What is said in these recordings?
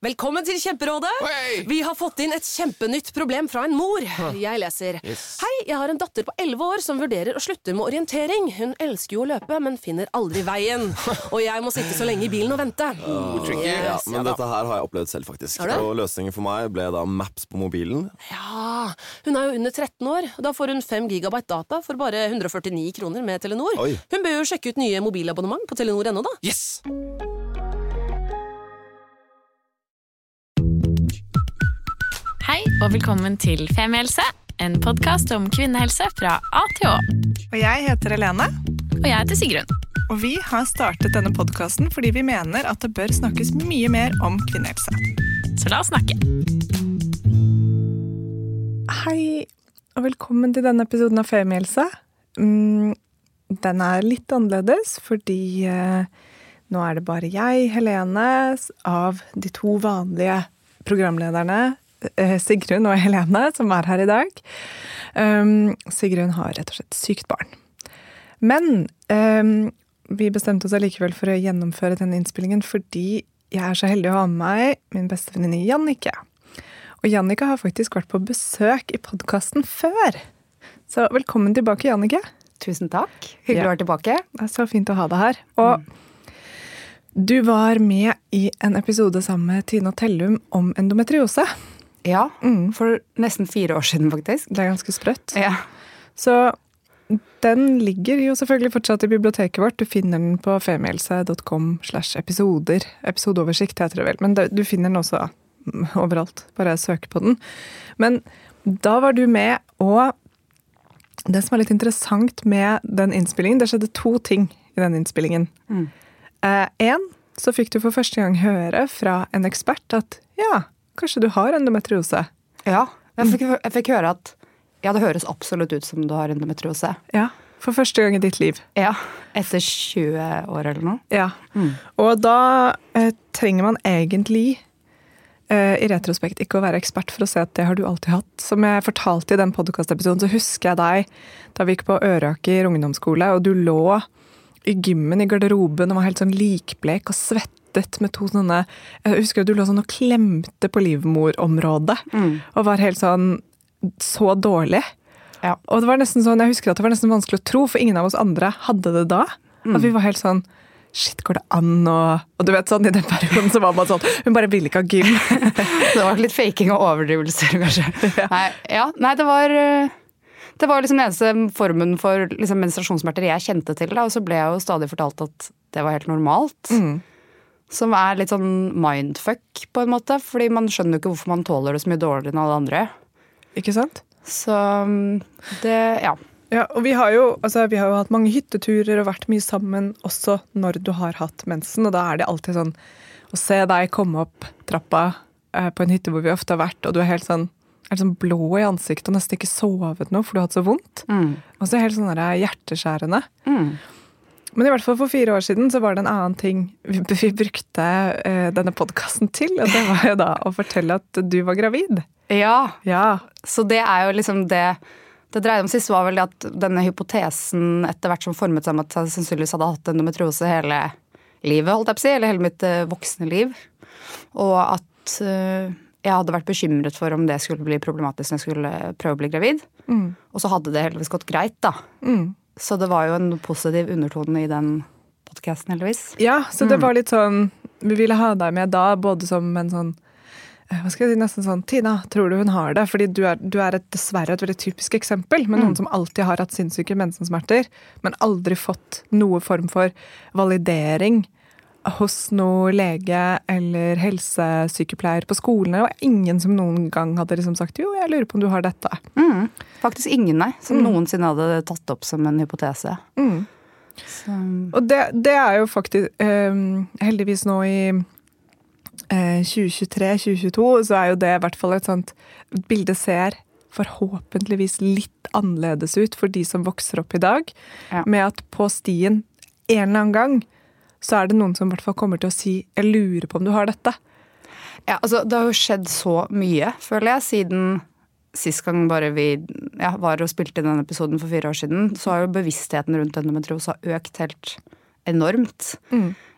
Velkommen til Kjemperådet. Hei! Vi har fått inn et kjempenytt problem fra en mor. Jeg leser. Yes. Hei, jeg har en datter på 11 år som vurderer å slutte med orientering. Hun elsker jo å løpe, men finner aldri veien. Og jeg må sitte så lenge i bilen og vente. Tricky. Ja, men dette her har jeg opplevd selv faktisk. Har du? Og løsningen for meg ble da Maps på mobilen. Ja, hun er jo under 13 år. Da får hun 5 gigabyte data for bare 149 kroner med Telenor. Oi. Hun bør jo sjekke ut nye mobilabonnement på Telenor.no da. Yes! Hei og velkommen til Femihelse, en podcast om kvinnehelse fra A til Å. Og jeg heter Helene, Og jeg heter Sigrun. og vi har startet denne podcasten fordi vi mener at det bør snakkes mye mer om kvinnehelse. Så la oss snakke. Hei, og velkommen til denne episoden av Femihelse. Den er litt annerledes, fordi nå er det bare jeg, Helene, av de to vanlige programlederne, Sigrun og Helene, som er her i dag. Sigrun har rett og slett sykt barn. Men vi bestemte oss allikevel for å gjennomføre denne innspillingen fordi jeg er så heldig å ha med meg min beste venninne Jannicke. Og Jannicke har faktisk vært på besøk i podcasten før. Så velkommen tilbake, Jannicke. Tusen takk. Hyggelig å være tilbake. Det er så fint å ha deg her. Og du var med i en episode sammen med Tina Tellum om endometriose. Ja, for nesten 4 år siden faktisk. Det er ganske sprøtt. Ja. Så den ligger jo selvfølgelig fortsatt i biblioteket vårt. Du finner den på femihelse.com/episoder. Episodeoversikt heter det vel, men du finner den også overalt. Bare søk på den. Men da var du med, og det som er litt interessant med den innspillingen, det skjedde 2 ting i den innspillingen. En, så fikk du for første gang høre fra en ekspert at ja, kanskje du har endometriose. Ja, jeg fikk høre at ja, det høres absolutt ut som du har endometriose. Ja, for første gang i ditt liv. Ja, etter 20 år eller noe. Ja, og da trenger man egentlig i retrospekt ikke å være ekspert for å se at det har du alltid hatt. Som jeg fortalte i den podcastepisoden, så husker jeg deg da vi gikk på Øraker ungdomsskole, og du lå i gymmen i garderoben og var helt sånn likblek og svettet med 2 sånne, jeg husker at du lå sånn og klemte på livmorområdet, og var helt sånn så dårlig. Ja. Og det var nesten sånn, jeg husker at det var nesten vanskelig å tro, for ingen av oss andre hadde det da. At vi var helt sånn, shit, går det an? Og du vet sånn, i den perioden så var man sånn, hun bare ville ikke ha gym. Det var litt faking og overdrivelser, kanskje. Ja. Nei, det var liksom den eneste formen for liksom, menstruasjonssmerter jeg kjente til, da, og så ble jeg jo stadig fortalt at det var helt normalt. Som er litt sånn mindfuck på en måte, fordi man skjønner jo ikke hvorfor man tåler det så mye dårligere enn alle andre. Ikke sant? Så det, ja. Ja, og vi har jo hatt mange hytteturer og vært mye sammen også når du har hatt mensen, og da er det alltid sånn å se deg komme opp trappa på en hytte hvor vi ofte har vært, og du er helt sånn blå i ansiktet og nesten ikke sovet noe, for du har hatt så vondt. Og så er det helt sånn der hjerteskjærende. Men i hvert fall for 4 år siden så var det en annen ting vi brukte denne podcasten til, og det var jo da å fortelle at du var gravid. Ja, så det er jo liksom det dreide om sist var vel at denne hypotesen etter hvert som formet seg med at jeg sannsynligvis hadde hatt endometriose hele livet, holdt jeg på å si, eller hele mitt voksne liv. Og at jeg hadde vært bekymret for om det skulle bli problematisk når jeg skulle prøve å bli gravid. Og så hadde det heldigvis gått greit da. Så det var jo en positiv undertone i den podcasten heldigvis. Ja, så det var litt sånn, vi ville ha deg med da, både som en sånn, hva skal jeg si, nesten sånn, Tina, tror du hun har det? Fordi du er dessverre et veldig typisk eksempel med noen som alltid har hatt sinnssyke mensensmerter, men aldri fått noe form for validering hos noe lege eller helsesykepleier på skolen. Det var ingen som noen gang hadde liksom sagt, jo, jeg lurer på om du har dette. Faktisk ingen, nei, som noensinne hadde tatt opp som en hypotese. Og det er jo faktisk, heldigvis nå i 2023-2022, så er jo det i hvert fall et sånt bilde ser forhåpentligvis litt annerledes ut for de som vokser opp i dag, med at på stien en eller annen gang så er det noen som i hvert fall kommer til å si jeg lurer på om du har dette. Ja, altså det har jo skjedd så mye, føler jeg, siden sist gang bare vi var og spilte i denne episoden for 4 år siden, så har jo bevisstheten rundt endometriose økt helt enormt.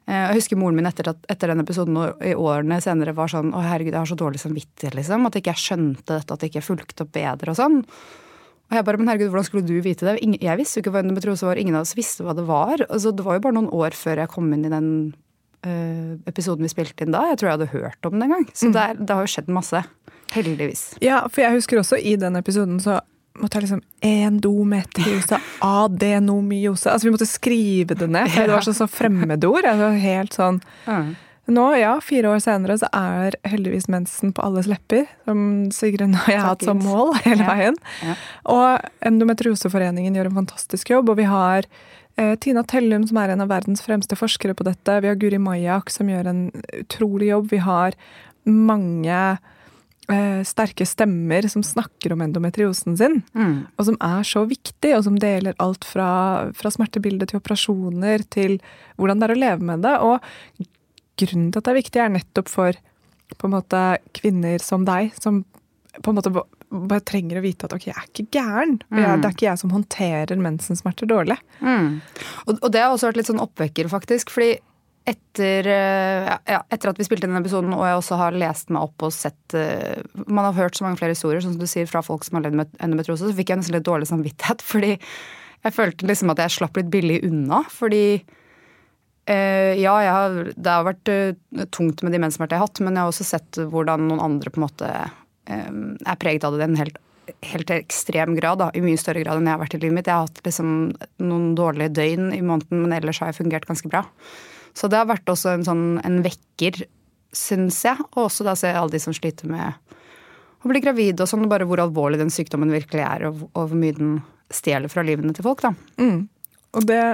Jeg husker moren min etter den episoden i årene senere var sånn, å herregud, jeg har så dårlig samvittighet, liksom, at ikke jeg skjønte dette, at jeg ikke fulgte opp bedre og sånn. Og jeg bare, men herregud, hvordan skulle du vite det? Jeg visste jo ikke hva endometriose var, ingen av oss visste hva det var. Altså, det var jo bare noen år før jeg kom inn i den episoden vi spilte inn da. Jeg tror jeg hadde hørt om den en gang. Så det har jo skjedd masse, heldigvis. Ja, for jeg husker også i den episoden så måtte jeg liksom endometriose, adenomyose. Altså vi måtte skrive det ned, for det var så fremmedord. Altså helt sånn... Nå, 4 år senere, så heldigvis mensen på alles lepper, som Sigrun og jeg har hatt som mål hele veien. Og Endometrioseforeningen gjør en fantastisk jobb, og vi har Tina Tellum, som en av verdens fremste forskere på dette. Vi har Guri Majak, som gjør en utrolig jobb. Vi har mange sterke stemmer som snakker om endometriosen sin, og som så viktig, og som deler alt fra smertebildet til operasjoner, til hvordan det å leve med det, og grunnen til at det viktig nettopp for på en måte kvinner som deg, som på en måte bare trenger å vite at ok, jeg ikke gæren. Det ikke jeg som håndterer mensensmerter dårlig. Og det har også vært litt sånn oppvekker faktisk, fordi etter at vi spilte den episoden, og jeg også har lest meg opp og sett, man har hørt så mange flere historier, sånn som du sier, fra folk som har levd med endometriose, så fikk jeg nesten litt dårlig samvittighet, fordi jeg følte liksom at jeg slapp litt billig unna, fordi det har vært tungt med de mensensmerter jeg har hatt, men jeg har også sett hvordan noen andre på en måte preget av det i en helt ekstrem grad, da, i mye større grad enn jeg har vært i livet mitt. Jeg har hatt liksom noen dårlige døgn i måneden, men ellers har jeg fungert ganske bra. Så det har vært også en vekker, synes jeg, og også da ser jeg alle de som sliter med å bli gravid og sånn, og bare hvor alvorlig den sykdommen virkelig og hvor mye den stjeler fra livene til folk, da. Og det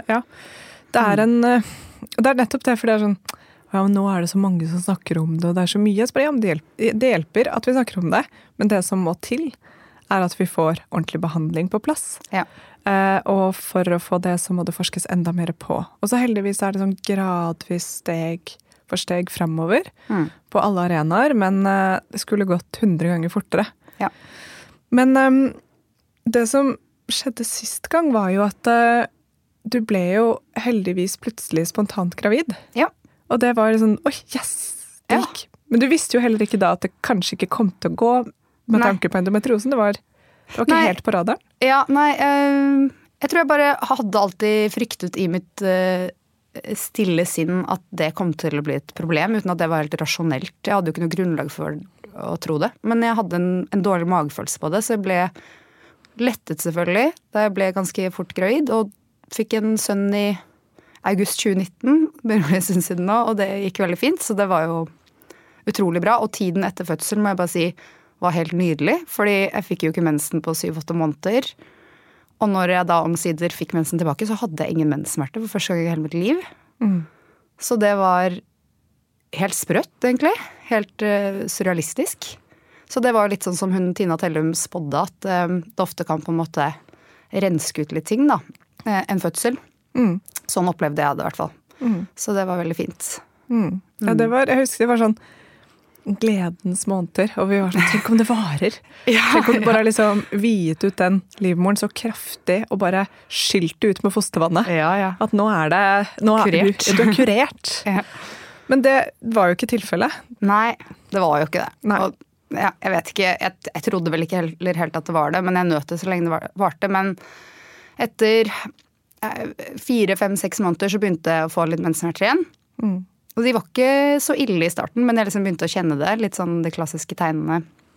er nettopp det, for det sånn, nå det så mange som snakker om det, og det så mye. Så bare, det hjelper at vi snakker om det, men det som må til, at vi får ordentlig behandling på plass. Og for å få det, så må det forskes enda mer på. Og så heldigvis det sånn gradvis steg for steg fremover på alle arenaer, men det skulle gått 100 ganger fortere. Men det som skjedde sist gang var jo at du ble jo heldigvis plutselig spontant gravid. Og det var sånn, oi, yes, det gikk. Men du visste jo heller ikke da at det kanskje ikke kom til å gå med tanke på endometriosen. Det var ikke helt på radaren. Jeg tror jeg bare hadde alltid fryktet i mitt stille sinn at det kom til å bli et problem, uten at det var helt rasjonelt. Jeg hadde jo ikke noe grunnlag for å tro det. Men jeg hadde en dårlig magefølelse på det, så jeg ble lettet selvfølgelig da jeg ble ganske fort gravid, og fikk en sønn i august 2019, begynner å bli en stund siden nå, og det gikk veldig fint, så det var jo utrolig bra. Og tiden etter fødsel, må jeg bare si, var helt nydelig, fordi jeg fikk jo ikke mensen på 7-8 måneder, og når jeg da omsider fikk mensen tilbake, så hadde jeg ingen menssmerte for første gang i hele mitt liv. Så det var helt sprøtt, egentlig. Helt surrealistisk. Så det var litt sånn som hun Tina Tellum spådde, at det ofte kan på en måte renske ut litt ting, da. En fødsel. Sånn opplevde jeg det i hvert fall. Så det var veldig fint. Ja, jeg husker det var sånn gledens måneder, og vi var sånn, tenk om det varer. Tenk om det bare liksom viet ut den livmoren så kraftig, og bare skylte ut med fostervannet. At nå kurert. Du kurert. Men det var jo ikke tilfellet. Nei, det var jo ikke det. Og, jeg vet ikke, jeg trodde vel ikke heller helt at det var det, men jeg nøt det så lenge det varte. Men etter 4-5-6 måneder så begynte jeg å få litt mensensmerter igjen. Og de var ikke så ille i starten, men jeg liksom begynte å kjenne det, litt sånn de klassiske tegnene.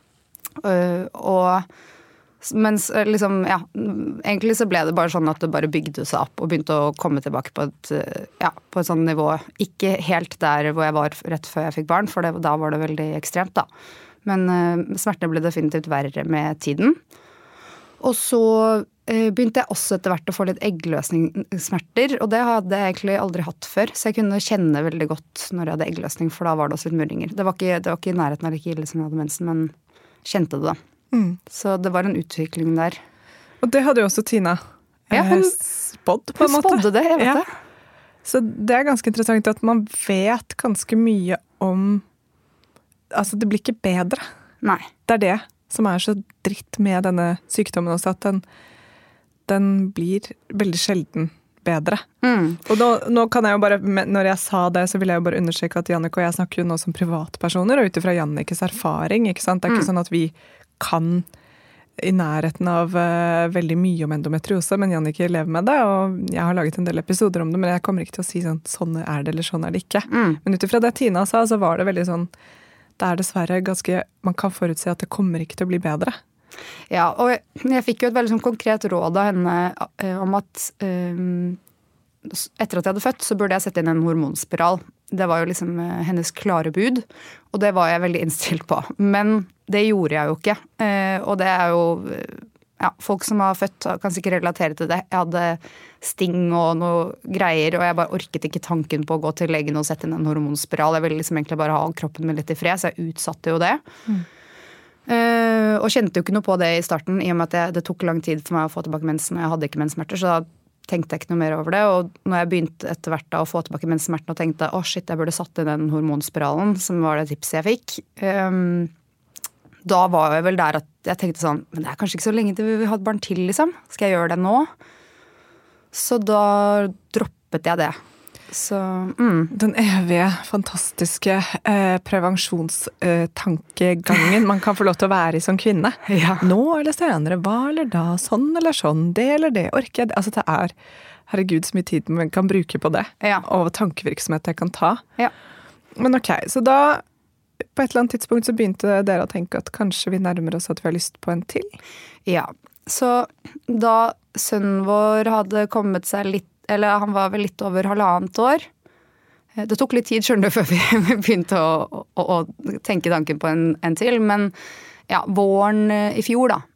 Mens liksom, egentlig så ble det bare sånn at det bare bygde seg opp og begynte å komme tilbake på et sånn nivå. Ikke helt der hvor jeg var rett før jeg fikk barn, for da var det veldig ekstremt da. Men smertene ble definitivt verre med tiden. Og så begynte jeg også etter hvert å få litt eggløsningssmerter, og det hadde jeg egentlig aldri hatt før, så jeg kunne kjenne veldig godt når jeg hadde eggløsning, for da var det også litt murringer. Det var ikke i nærheten av like ille som jeg hadde mensen, men kjente det da. Så det var en utvikling der. Og det hadde jo også Tina spådd på en måte. Hun spådde det, jeg vet det. Så det ganske interessant at man vet ganske mye om, altså det blir ikke bedre. Nei. Det det som så dritt med denne sykdommen også, at den blir veldig sjelden bedre. Og nå kan jeg jo bare, når jeg sa det, så vil jeg jo bare understreke at Jannicke og jeg snakker jo nå som privatpersoner, og utifra Jannickes erfaring, ikke sant? Det ikke sånn at vi kan i nærheten av veldig mye om endometriose, men Jannicke lever med det, og jeg har laget en del episoder om det, men jeg kommer ikke til å si sånn er det, eller sånn er det ikke. Men utifra det Tina sa, så var det veldig sånn, det dessverre ganske, man kan forutse at det kommer ikke til å bli bedre. Ja, og jeg fikk jo et veldig sånn konkret råd av henne om at etter at jeg hadde født, så burde jeg sette inn en hormonspiral. Det var jo liksom hennes klare bud, og det var jeg veldig innstilt på. Men det gjorde jeg jo ikke. Og det jo folk som har født kan sikkert relatere til det. Jeg hadde sting og noe greier, og jeg bare orket ikke tanken på å gå til legen og sette inn en hormonspiral. Jeg ville liksom egentlig bare ha kroppen min litt i fred, så jeg utsatte jo det. Og kjente jo ikke noe på det i starten, i og med at det tok lang tid for meg å få tilbake mensen, og jeg hadde ikke menssmerter, så da tenkte jeg ikke noe mer over det, og når jeg begynte etter hvert da å få tilbake menssmerten og tenkte, shit, jeg burde satt inn den hormonspiralen, som var det tipset jeg fikk, da var jeg vel der at jeg tenkte sånn, men det kanskje ikke så lenge til vi vil ha et barn til, liksom. Skal jeg gjøre det nå? Så da droppet jeg det. Så, Den evige, fantastiske prevensjonstankegangen man kan få lov til å være i som kvinne. Ja. Nå eller senere, hva eller da, sånn eller sånn, det eller det, orker jeg det? Altså det herregud, så mye tid man kan bruke på det, og tankevirksomhet jeg kan ta. Ja. Men ok, så da, på et eller annet tidspunkt så begynte dere å tenke at kanskje vi nærmer oss at vi har lyst på en til? Ja, så da sønnen vår hadde kommet seg litt, eller han var vel litt over 1,5 år. Det tok litt tid, skjønner du, før vi begynte å tenke tanken på en til. Men ja, våren i fjor da,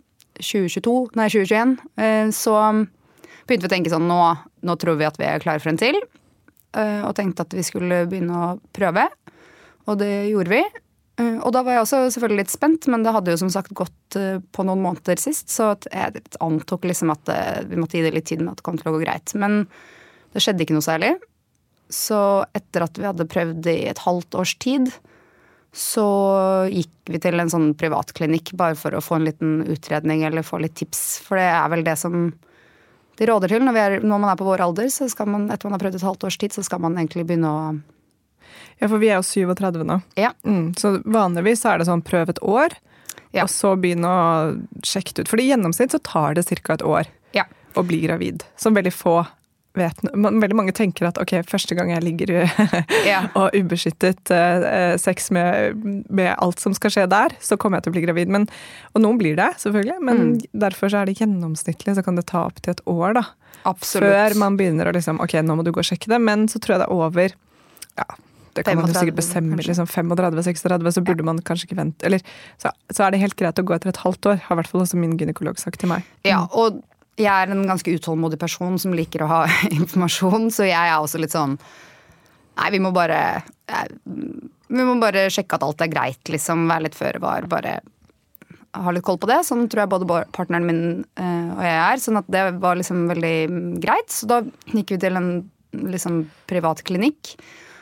2021, så begynte vi å tenke sånn, nå tror vi at vi klare for en til. Og tenkte at vi skulle begynne å prøve. Og det gjorde vi. Og da var jeg også selvfølgelig litt spent, men det hadde jo som sagt gått på noen måneder sist, så jeg antok liksom at vi måtte gi det litt tid med at det kom til å gå greit. Men det skjedde ikke noe særlig. Så etter at vi hadde prøvd i et halvt års tid, så gikk vi til en sånn privatklinikk bare for å få en liten utredning eller få litt tips. For det vel det som de råder til når man på vår alder, så skal man, etter man har prøvd et halvt års tid, så skal man egentlig begynne å... Ja, for vi jo 37 nå. Ja. Så vanligvis så det sånn prøv et år, og så begynne å sjekke det ut. For i gjennomsnitt så tar det cirka et år å bli gravid. Som veldig få vet. Veldig mange tenker at ok, første gang jeg ligger og ubeskyttet sex med alt som skal skje der, så kommer jeg til å bli gravid. Og noen blir det, selvfølgelig. Men derfor så det gjennomsnittlig, så kan det ta opp til et år da. Absolutt. Før man begynner å liksom, ok, nå må du gå og sjekke det. Men så tror jeg det over... Ja, det kan 35, man jo sikkert bestemme, liksom 35-36, så burde man kanskje ikke vente. Eller, så det helt greit å gå etter et halvt år, har i hvert fall også min gynekolog sagt til meg. Ja, og jeg en ganske utålmodig person som liker å ha informasjon, så jeg også litt sånn, nei, vi må bare sjekke at alt greit, liksom, være litt føre var, bare ha litt koll på det. Sånn tror jeg både partneren min og jeg sånn at det var liksom veldig greit. Så da gikk vi til en liksom privat klinikk.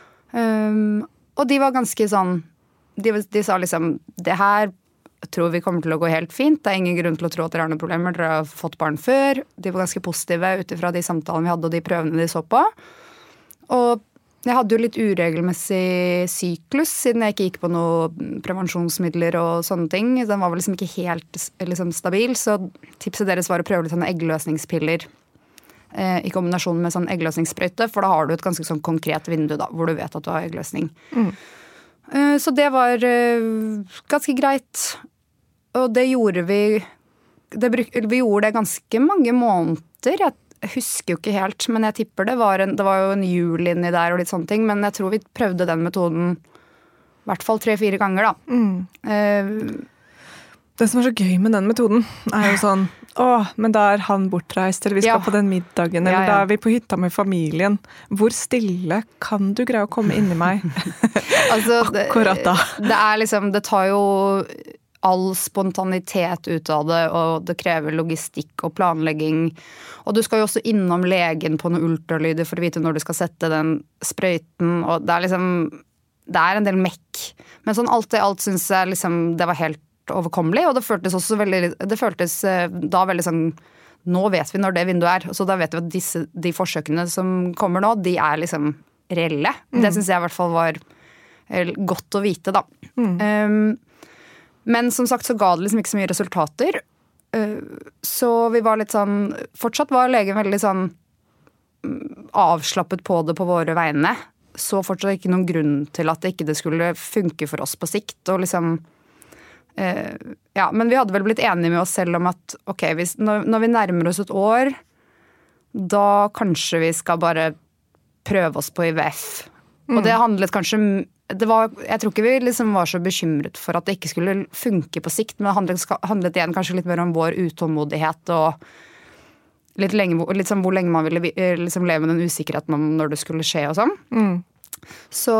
Og de var ganske sånn de sa liksom det her tror vi kommer til å gå helt fint, det ingen grunn til å tro at dere har noen problemer, dere har fått barn før. De var ganske positive utifra de samtalene vi hadde og de prøvene de så på. Og jeg hadde jo litt uregelmessig syklus siden jeg ikke gikk på noen prevensjonsmidler og sånne ting. Den var vel liksom ikke helt liksom stabil, så tipset deres var å prøve litt sånne eggløsningspiller i kombinasjon med sånn eggløsningssprøyte, for da har du et ganske sånn konkret vindu da, hvor du vet at du har eggløsning. Så det var ganske greit, og det gjorde vi gjorde det ganske mange måneder. Jeg husker jo ikke helt, men jeg tipper det var jo en jul inni der og litt sånne ting, men jeg tror vi prøvde den metoden i hvert fall 3-4 ganger da. Det som så gøy med den metoden jo sånn, men da han bortreist, eller vi skal på den middagen, eller da vi på hytta med familien. Hvor stille kan du greie å komme inn i meg altså, akkurat da? Det liksom, det tar jo all spontanitet ut av det, og det krever logistikk og planlegging. Og du skal jo også innom legen på noen ultralyder for å vite når du skal sette den sprøyten, og det liksom, det en del mekk. Men sånn alt i alt synes jeg liksom, det var helt overkommelig, og det føltes også veldig, da veldig sånn nå vet vi når det vinduet så da vet vi at de forsøkene som kommer nå, de liksom reelle. Det synes jeg I hvert fall var godt å vite da. Men som sagt så ga det liksom ikke så mye resultater. Så vi var litt sånn, fortsatt var legen veldig sånn avslappet på det på våre vegne. Så fortsatt ikke noen grunn til at det skulle funke for oss på sikt. Og liksom, men vi hadde vel blitt enige med oss selv om at ok, når vi nærmer oss et år, da kanskje vi skal bare prøve oss på IVF. Og det handlet kanskje, jeg tror ikke vi liksom var så bekymret for at det ikke skulle funke på sikt, men det handlet igjen kanskje litt mer om vår utålmodighet og litt sånn hvor lenge man ville liksom leve med den usikkerheten om når det skulle skje og sånn. Så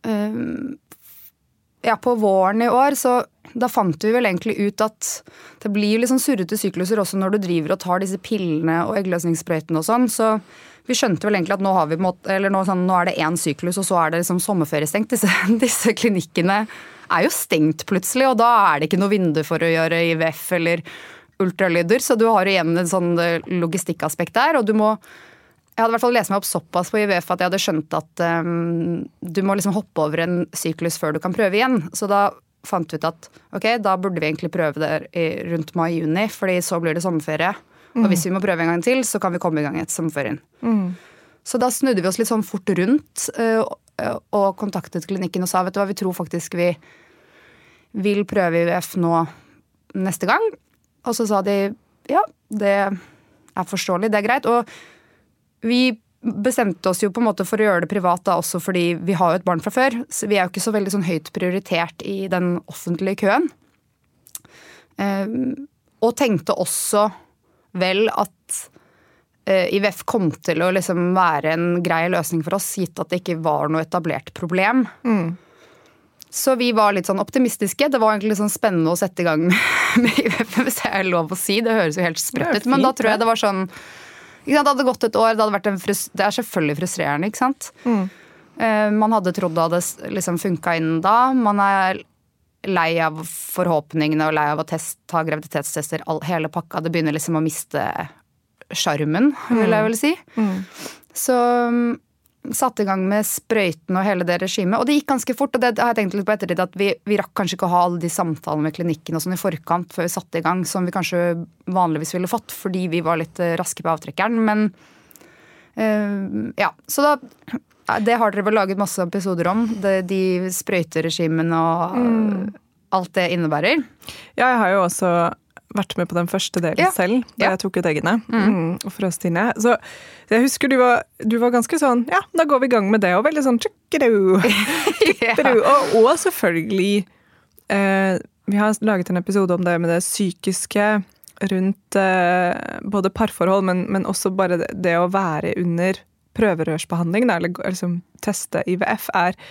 på våren I år, så da fant vi vel egentlig ut at det blir jo liksom surrete sykluser også når du driver og tar disse pillene og eggløsningssprøytene og sånn, så vi skjønte vel egentlig at nå har vi nå det en syklus, og så det liksom sommerferiestengt. Disse klinikkene jo stengt plutselig, og da det ikke noe vindu for å gjøre IVF eller ultralyder, så du har igjen en sånn logistikkaspekt der, og jeg hadde I hvert fall lest meg opp såpass på IVF at jeg hadde skjønt at du må liksom hoppe over en syklus før du kan prøve igjen. Så da fant vi ut at ok, da burde vi egentlig prøve det rundt mai-juni, fordi så blir det sommerferie. Og hvis vi må prøve en gang til, så kan vi komme I gang etter sommerferien. Så da snudde vi oss litt sånn fort rundt og kontaktet klinikken og sa, vet du hva, vi tror faktisk vi vil prøve IVF nå neste gang. Og så sa de, ja, det forståelig, det greit. Og vi bestemte oss jo på en måte for å gjøre det privat da, også fordi vi har jo et barn fra før. Så vi jo ikke så veldig sånn høyt prioritert I den offentlige køen. Og tenkte også vel at IVF kom til å liksom være en grei løsning for oss, gitt at det ikke var noe etablert problem. Så vi var litt sånn optimistiske. Det var egentlig litt sånn spennende å sette I gang med IVF, hvis jeg lov å si. Det høres jo helt sprøtt ut, men da tror jeg det var sånn, ikke sant, det hadde gått et år, det hadde vært det selvfølgelig frustrerende, ikke sant? Man hadde trodd det hadde liksom funket innen da. Man lei av forhåpningene og lei av å ta graviditetstester, hele pakka. Det begynner liksom å miste skjermen, vil jeg vel si. Så satte I gang med sprøyten og hele det regimet, og det gikk ganske fort, og det har jeg tenkt litt på ettertid, at vi rakk kanskje ikke å ha alle de samtalene med klinikken og sånn I forkant før vi satte I gang, som vi kanskje vanligvis ville fått, fordi vi var litt raske på avtrekkeren, men så da, det har dere vel laget masse episoder om, de sprøyteregimene og alt det innebærer. Ja, jeg har jo også vært med på den første delen selv, da jeg tok ut eggene og frøs inn. Så jeg husker du var ganske sånn, ja, da går vi I gang med det, og veldig sånn og selvfølgelig vi har laget en episode om det med det psykiske rundt både parforhold, men også bare det å være under prøverørsbehandling, eller liksom teste IVF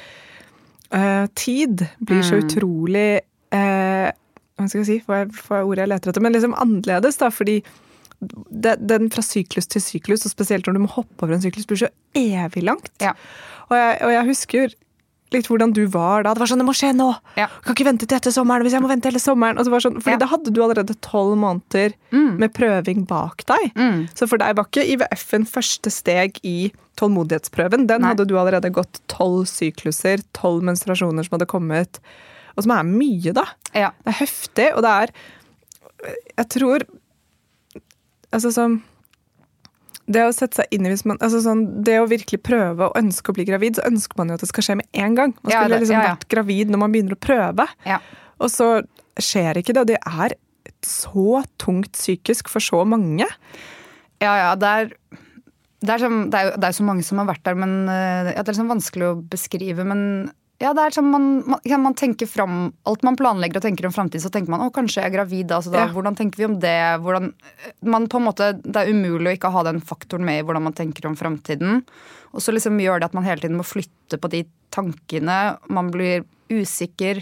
tid blir så utrolig hva skal jeg si, for ordet jeg leter etter, men liksom annerledes da, fordi den fra syklus til syklus, og spesielt når du må hoppe over en syklus, blir så evig langt. Og jeg husker litt hvordan du var da. Det var sånn, det må skje nå! Jeg kan ikke vente til etter sommeren, hvis jeg må vente hele sommeren. Og det var sånn, fordi da hadde du allerede 12 måneder med prøving bak deg. Så for deg var ikke IVF en første steg I tålmodighetsprøven. Den hadde du allerede gått 12 sykluser, 12 menstruasjoner som hadde kommet, og som mye da. Det heftig, og det jeg tror, altså sånn, det å sette seg inn I hvis man, altså sånn, det å virkelig prøve og ønske å bli gravid, så ønsker man jo at det skal skje med en gang. Man skulle liksom vært gravid når man begynner å prøve. Og så skjer ikke det, og det så tungt psykisk for så mange. Det er så mange som har vært der, men det liksom vanskelig å beskrive, men ja, det sånn man tenker frem alt man planlegger og tenker om fremtiden, så tenker man, kanskje jeg gravid da, så da, hvordan tenker vi om det? Man på en måte, det umulig å ikke ha den faktoren med I hvordan man tenker om fremtiden, og så liksom gjør det at man hele tiden må flytte på de tankene, man blir usikker.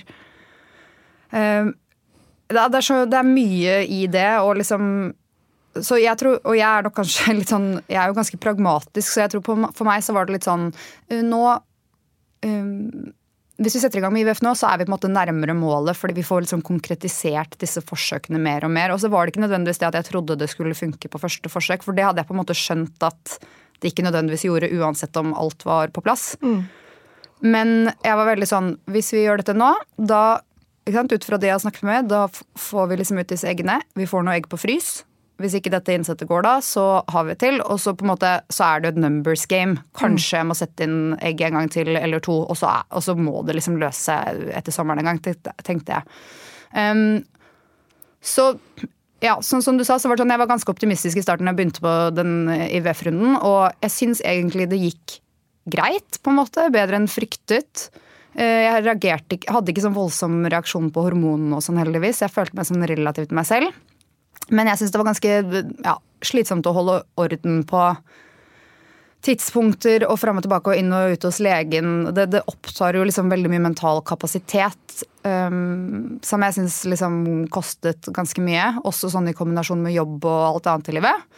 Det mye I det, og liksom, så jeg tror, og jeg nok kanskje litt sånn, jeg jo ganske pragmatisk, så jeg tror for meg så var det litt sånn, nå hvis vi setter i gang med IVF nå, så vi på en måte nærmere målet, fordi vi får liksom konkretisert disse forsøkene mer og mer. Og så var det ikke nødvendigvis det at jeg trodde det skulle funke på første forsøk, for det hadde jeg på en måte skjønt at det ikke nødvendigvis gjorde, uansett om alt var på plass. Men jeg var veldig sånn, hvis vi gjør dette nå, da, ikke sant, ut fra det jeg har snakket med, da får vi liksom ut disse eggene, vi får noe egg på frys. Hvis ikke dette innsettet går da, så har vi til, og så på en måte, så det jo et numbers game. Kanskje jeg må sette inn egg en gang til, eller 2, og så må det liksom løse seg etter sommeren en gang, tenkte jeg. Så, ja, sånn som du sa, så var det sånn, jeg var ganske optimistisk i starten da jeg begynte på den IVF-runden, og jeg synes egentlig det gikk greit, på en måte, bedre enn fryktet. Jeg hadde ikke sånn voldsom reaksjon på hormonene og sånn heldigvis, jeg følte meg sånn relativt meg selv. Men jeg synes det var ganske slitsomt å holde orden på tidspunkter og frem og tilbake og inn og ut hos legen. Det opptar jo liksom veldig mye mental kapasitet, som jeg synes liksom kostet ganske mye, også sånn i kombinasjon med jobb og alt annet i livet.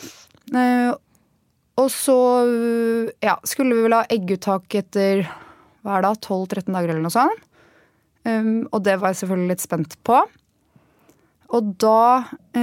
Og så skulle vi vel ha egguttak etter, 12-13 dager eller noe sånt. Og det var jeg selvfølgelig litt spent på. Og da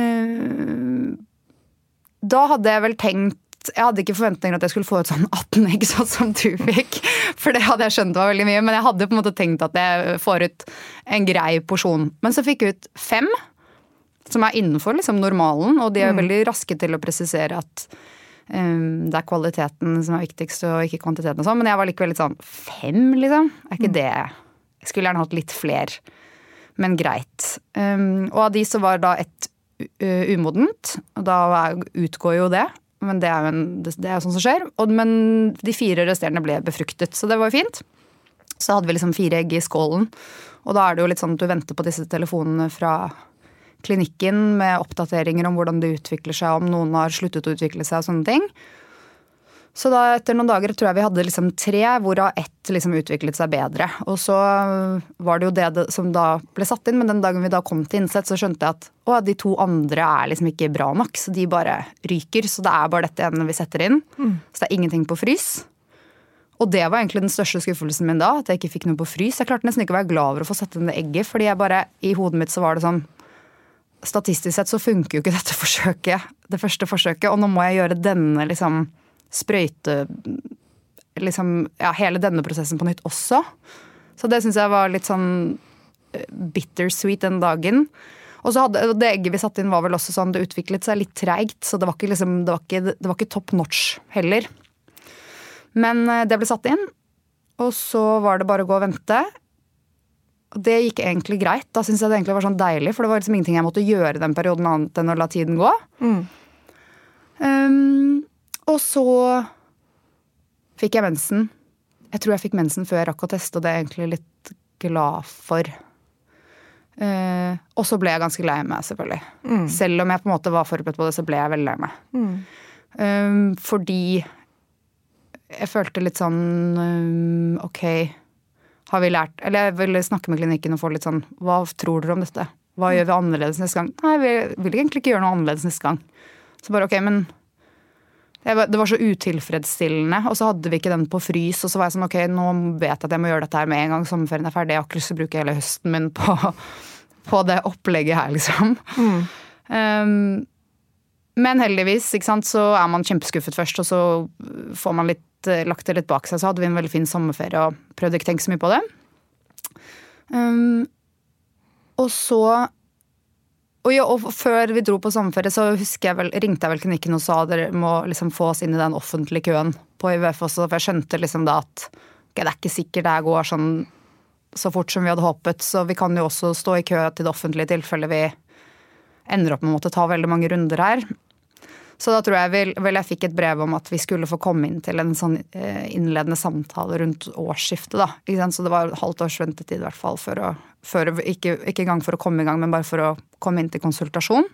hadde jeg vel tenkt, jeg hadde ikke forventninger at jeg skulle få ut sånn 18 egg sånn som du fikk, for det hadde jeg skjønt var veldig mye, men jeg hadde på en måte tenkt at jeg får ut en grei porsjon. Men så fikk jeg ut 5, som innenfor liksom normalen, og de veldig raske til å presisere at det kvaliteten som viktigst og ikke kvantiteten og sånn, men jeg var likevel litt sånn 5 liksom, ikke det? Jeg skulle gjerne hatt litt flere. Men greit. Og av de så var da et umodent, og da utgår jo det, men det jo sånn som skjer. Men de 4 resterende ble befruktet, så det var jo fint. Så hadde vi liksom 4 egg i skålen, og da det jo litt sånn at du venter på disse telefonene fra klinikken med oppdateringer om hvordan det utvikler seg, om noen har sluttet å utvikle seg og sånne ting. Så da etter noen dager tror jeg vi hadde liksom 3, hvorav 1 liksom utviklet seg bedre. Og så var det jo det som da ble satt inn, men den dagen vi da kom til innsett, så skjønte jeg at de 2 andre liksom ikke bra nok, så de bare ryker. Så det bare dette ene vi setter inn. Så det ingenting på frys. Og det var egentlig den største skuffelsen min da, at jeg ikke fikk noe på frys. Jeg klarte nesten ikke å være glad over å få sette inn det egget, fordi jeg bare, i hodet mitt så var det sånn, statistisk sett så funker jo ikke dette forsøket, det første forsøket, og nå må jeg gjøre denne liksom sprøyte liksom, hele denne prosessen på nytt også. Så det synes jeg var litt sånn bittersweet den dagen. Og så hadde det egget vi satt inn var vel også sånn, det utviklet seg litt treigt, så det var ikke, liksom, det var ikke top notch heller. Men det ble satt inn, og så var det bare å gå og vente. Og det gikk egentlig greit. Da synes jeg det egentlig var sånn deilig, for det var liksom ingenting jeg måtte gjøre den perioden annet enn å la tiden gå. Og så fikk jeg mensen. Jeg tror jeg fikk mensen før jeg rakk å teste, og det jeg egentlig litt glad for. Og så ble jeg ganske lei meg, selvfølgelig. Selv om jeg på en måte var forberedt på det, så ble jeg veldig lei meg. Fordi jeg følte litt sånn, ok, har vi lært, eller jeg ville snakke med klinikken og få litt sånn, hva tror dere om dette? Hva gjør vi annerledes neste gang? Nei, vi vil egentlig ikke gjøre noe annerledes neste gang. Så bare, ok, men det var så utilfredsstillende, og så hadde vi ikke den på frys, og så var jeg sånn, ok, nå vet jeg at jeg må gjøre dette her med en gang sommerferien ferdig, jeg har ikke lyst til å bruke hele høsten min på det opplegget her, liksom. Men heldigvis, ikke sant, så man kjempeskuffet først, og så får man lagt det litt bak seg, så hadde vi en veldig fin sommerferie, og prøvde ikke tenke så mye på det. Og så og før vi dro på sommerferie, så ringte jeg vel klinikken og sa at dere må liksom få oss inn i den offentlige køen på IVF også, for jeg skjønte liksom da at okay, det ikke sikkert det går sånn så fort som vi hadde håpet, så vi kan jo også stå i kø til det offentlige tilfelle vi ender opp med å måtte ta veldig mange runder her. Så da tror jeg jeg fikk et brev om at vi skulle få komme inn til en sånn innledende samtale rundt årsskiftet da, ikke sant? Så det var halvt års ventetid i hvert fall ikke engang for å komme i gang, men bare for å komme inn til konsultasjon.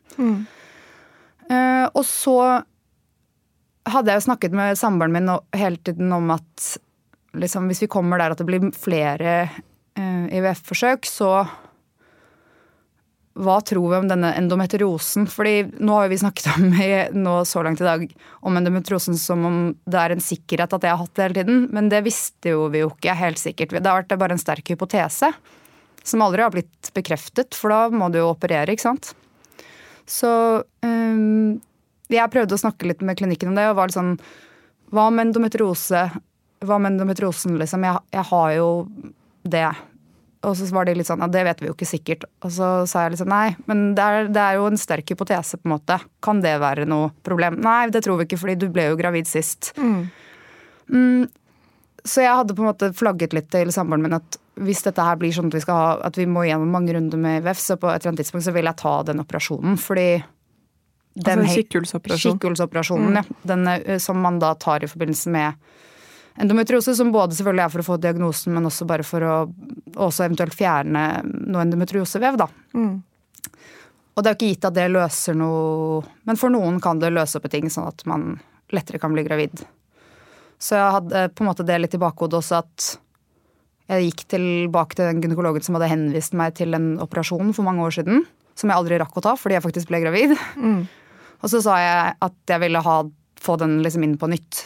Og så hadde jeg jo snakket med samboeren min hele tiden om at liksom, hvis vi kommer der at det blir flere IVF-forsøk, så hva tror vi om denne endometriosen? Fordi nå har vi snakket om nå så langt i dag om endometriosen som om det en sikkerhet at jeg har hatt det hele tiden, men det visste jo vi jo ikke helt sikkert. Det har vært bare en sterk hypotese, som aldri har blitt bekreftet, for da må du jo operere, ikke sant? Så jeg prøvde å snakke litt med klinikken om det, og var litt sånn, hva med endometriosen, liksom? Jeg har jo det. Og så var de litt sånn, ja, det vet vi jo ikke sikkert. Og så sa jeg litt sånn, nei, men det jo en sterk hypotese på en måte. Kan det være noe problem? Nei, det tror vi ikke, fordi du ble jo gravid sist. Så jeg hadde på en måte flagget litt til samboeren min at hvis dette her blir sånn at vi må gjennom mange runder med IVF, så på et eller annet tidspunkt så vil jeg ta den operasjonen, fordi den kikkhullsoperasjonen, ja. Den som man da tar i forbindelse med endometriose, som både selvfølgelig for å få diagnosen, men også bare for å også eventuelt fjerne noe endometriosevev, da. Og det jo ikke gitt at det løser noe, men for noen kan det løse opp i ting sånn at man lettere kan bli gravid. Så jeg hadde på en måte det litt i bakhodet også, at jeg gikk tilbake til den gynekologen som hadde henvist meg til en operasjon for mange år siden, som jeg aldri rakk å ta, fordi jeg faktisk ble gravid. Og så sa jeg at jeg ville få den liksom inn på nytt.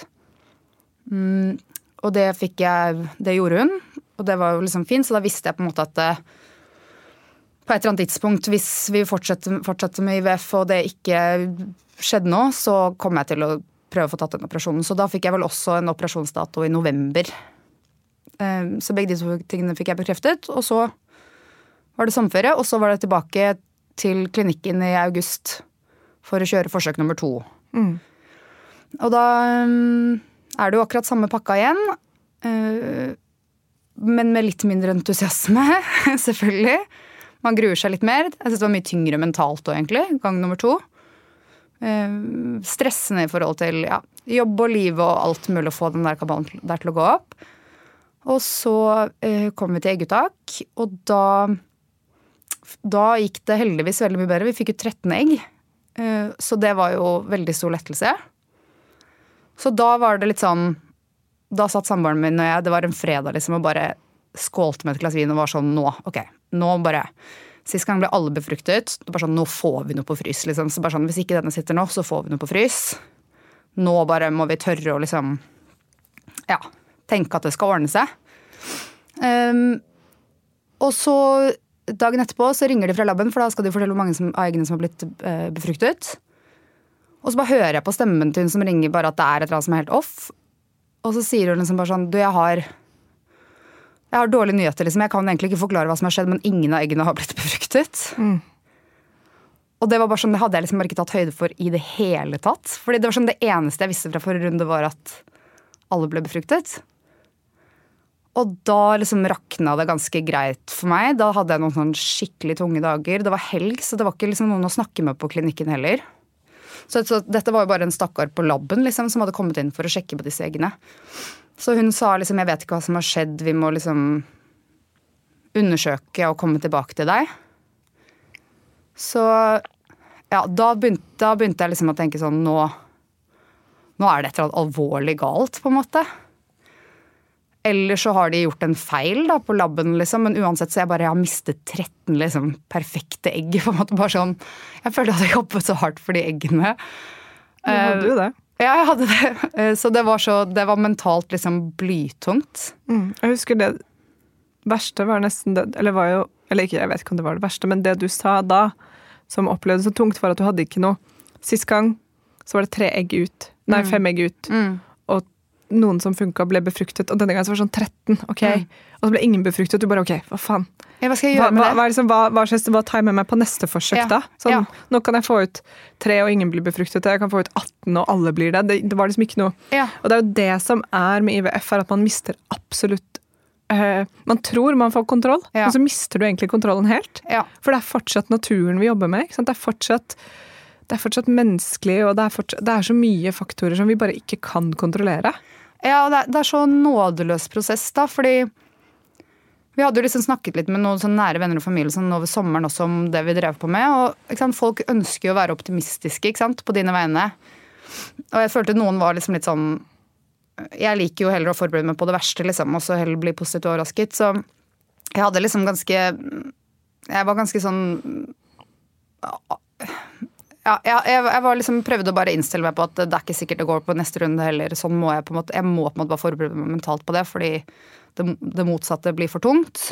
Og det gjorde hun, og det var jo liksom fint, så da visste jeg på en måte at på et eller annet tidspunkt, hvis vi fortsetter med IVF og det ikke skjedde noe, så kom jeg til å prøve å få tatt den operasjonen. Så da fikk jeg vel også en operasjonsdato i november. Så begge de to tingene fikk jeg bekreftet, og så var det sommerferie, og så var det tilbake til klinikken i august for å kjøre forsøk nummer 2. Og da det jo akkurat samme pakka igjen, men med litt mindre entusiasme, selvfølgelig. Man gruer seg litt mer. Jeg synes det var mye tyngre mentalt også, egentlig, gang nummer 2. Stressende i forhold til jobb og liv og alt mulig å få den der kabalen der til å gå opp. Og så kom vi til egguttak, og da gikk det heldigvis veldig mye bedre. Vi fikk jo 13 egg, så det var jo veldig stor lettelse. Så da var det litt sånn, da satt samboeren min og jeg, det var en fredag liksom, og bare skålte med et glass vin og var sånn, nå bare, sist gang ble alle befruktet, det var sånn, nå får vi noe på frys, liksom. Så bare sånn, hvis ikke denne sitter nå, så får vi noe på frys. Nå bare må vi tørre å liksom, tenke at det skal ordne seg. Og så, dagen etterpå, så ringer de fra labben, for da skal de fortelle hvor mange av eggene som har blitt befruktet. Og så bare hører jeg på stemmen til hun som ringer bare at det et eller annet som helt off. Og så sier hun liksom bare sånn, du, jeg har dårlige nyheter, liksom. Jeg kan egentlig ikke forklare hva som har skjedd, men ingen av eggene har blitt befruktet. Og det var bare sånn, det hadde jeg liksom bare ikke tatt høyde for i det hele tatt. Fordi det var sånn, det eneste jeg visste fra forrige runde var at alle ble befruktet. Og da liksom rakna det ganske greit for meg. Da hadde jeg noen sånn skikkelig tunge dager. Det var helg, så det var ikke liksom noen å snakke med på klinikken heller. Så dette var jo bare en stakkar på labben liksom, som hadde kommet inn for å sjekke på disse eggene. Så hun sa liksom, jeg vet ikke hva som har skjedd, vi må liksom undersøke og komme tilbake til deg. Så da begynte jeg liksom å tenke sånn, nå det et eller annet alvorlig galt på en måte. Eller så har de gjort en feil da, på labben, liksom. Men uansett så jeg har mistet 13 liksom, perfekte egg. På en måte, bare sånn, jeg følte at jeg jobbet så hardt for de eggene. Du hadde jo det. Ja, jeg hadde det. Så det var mentalt liksom blytungt. Jeg husker det verste var nesten det, eller ikke, jeg vet ikke om det var det verste, men det du sa da, som opplevde så tungt, var at du hadde ikke noe. Sist gang så var det 5 egg ut. Og noen som funket ble befruktet, og denne gangen så var det sånn 13, ok. Og så ble ingen befruktet, du bare, ok, hva faen? Hva skal jeg gjøre med det? Hva tar jeg med meg på neste forsøk da? Sånn, nå kan jeg få ut 3 og ingen blir befruktet, jeg kan få ut 18 og alle blir det. Det var liksom ikke noe. Og det jo det som med IVF, at man mister absolutt, man tror man får kontroll, men så mister du egentlig kontrollen helt. For det fortsatt naturen vi jobber med, ikke sant? Det fortsatt menneskelig, og det så mye faktorer som vi bare ikke kan kontrollere. Ja, og det så nådeløs prosess da, fordi vi hadde jo liksom snakket litt med noen sånn nære venner og familie sånn over sommeren også om det vi drev på med, og ikke sant, folk ønsker jo å være optimistiske, ikke sant, på dine vegne. Og jeg følte noen var liksom litt sånn, jeg liker jo heller å forberede meg på det verste, liksom, og så heller bli positivt overrasket, så jeg hadde liksom jeg var ganske sånn Ja, jeg var liksom prøvde å bare innstille meg på at det ikke sikkert det går på neste runde heller. Sånn må jeg på en måte bare forberede meg mentalt på det, fordi det motsatte blir for tungt.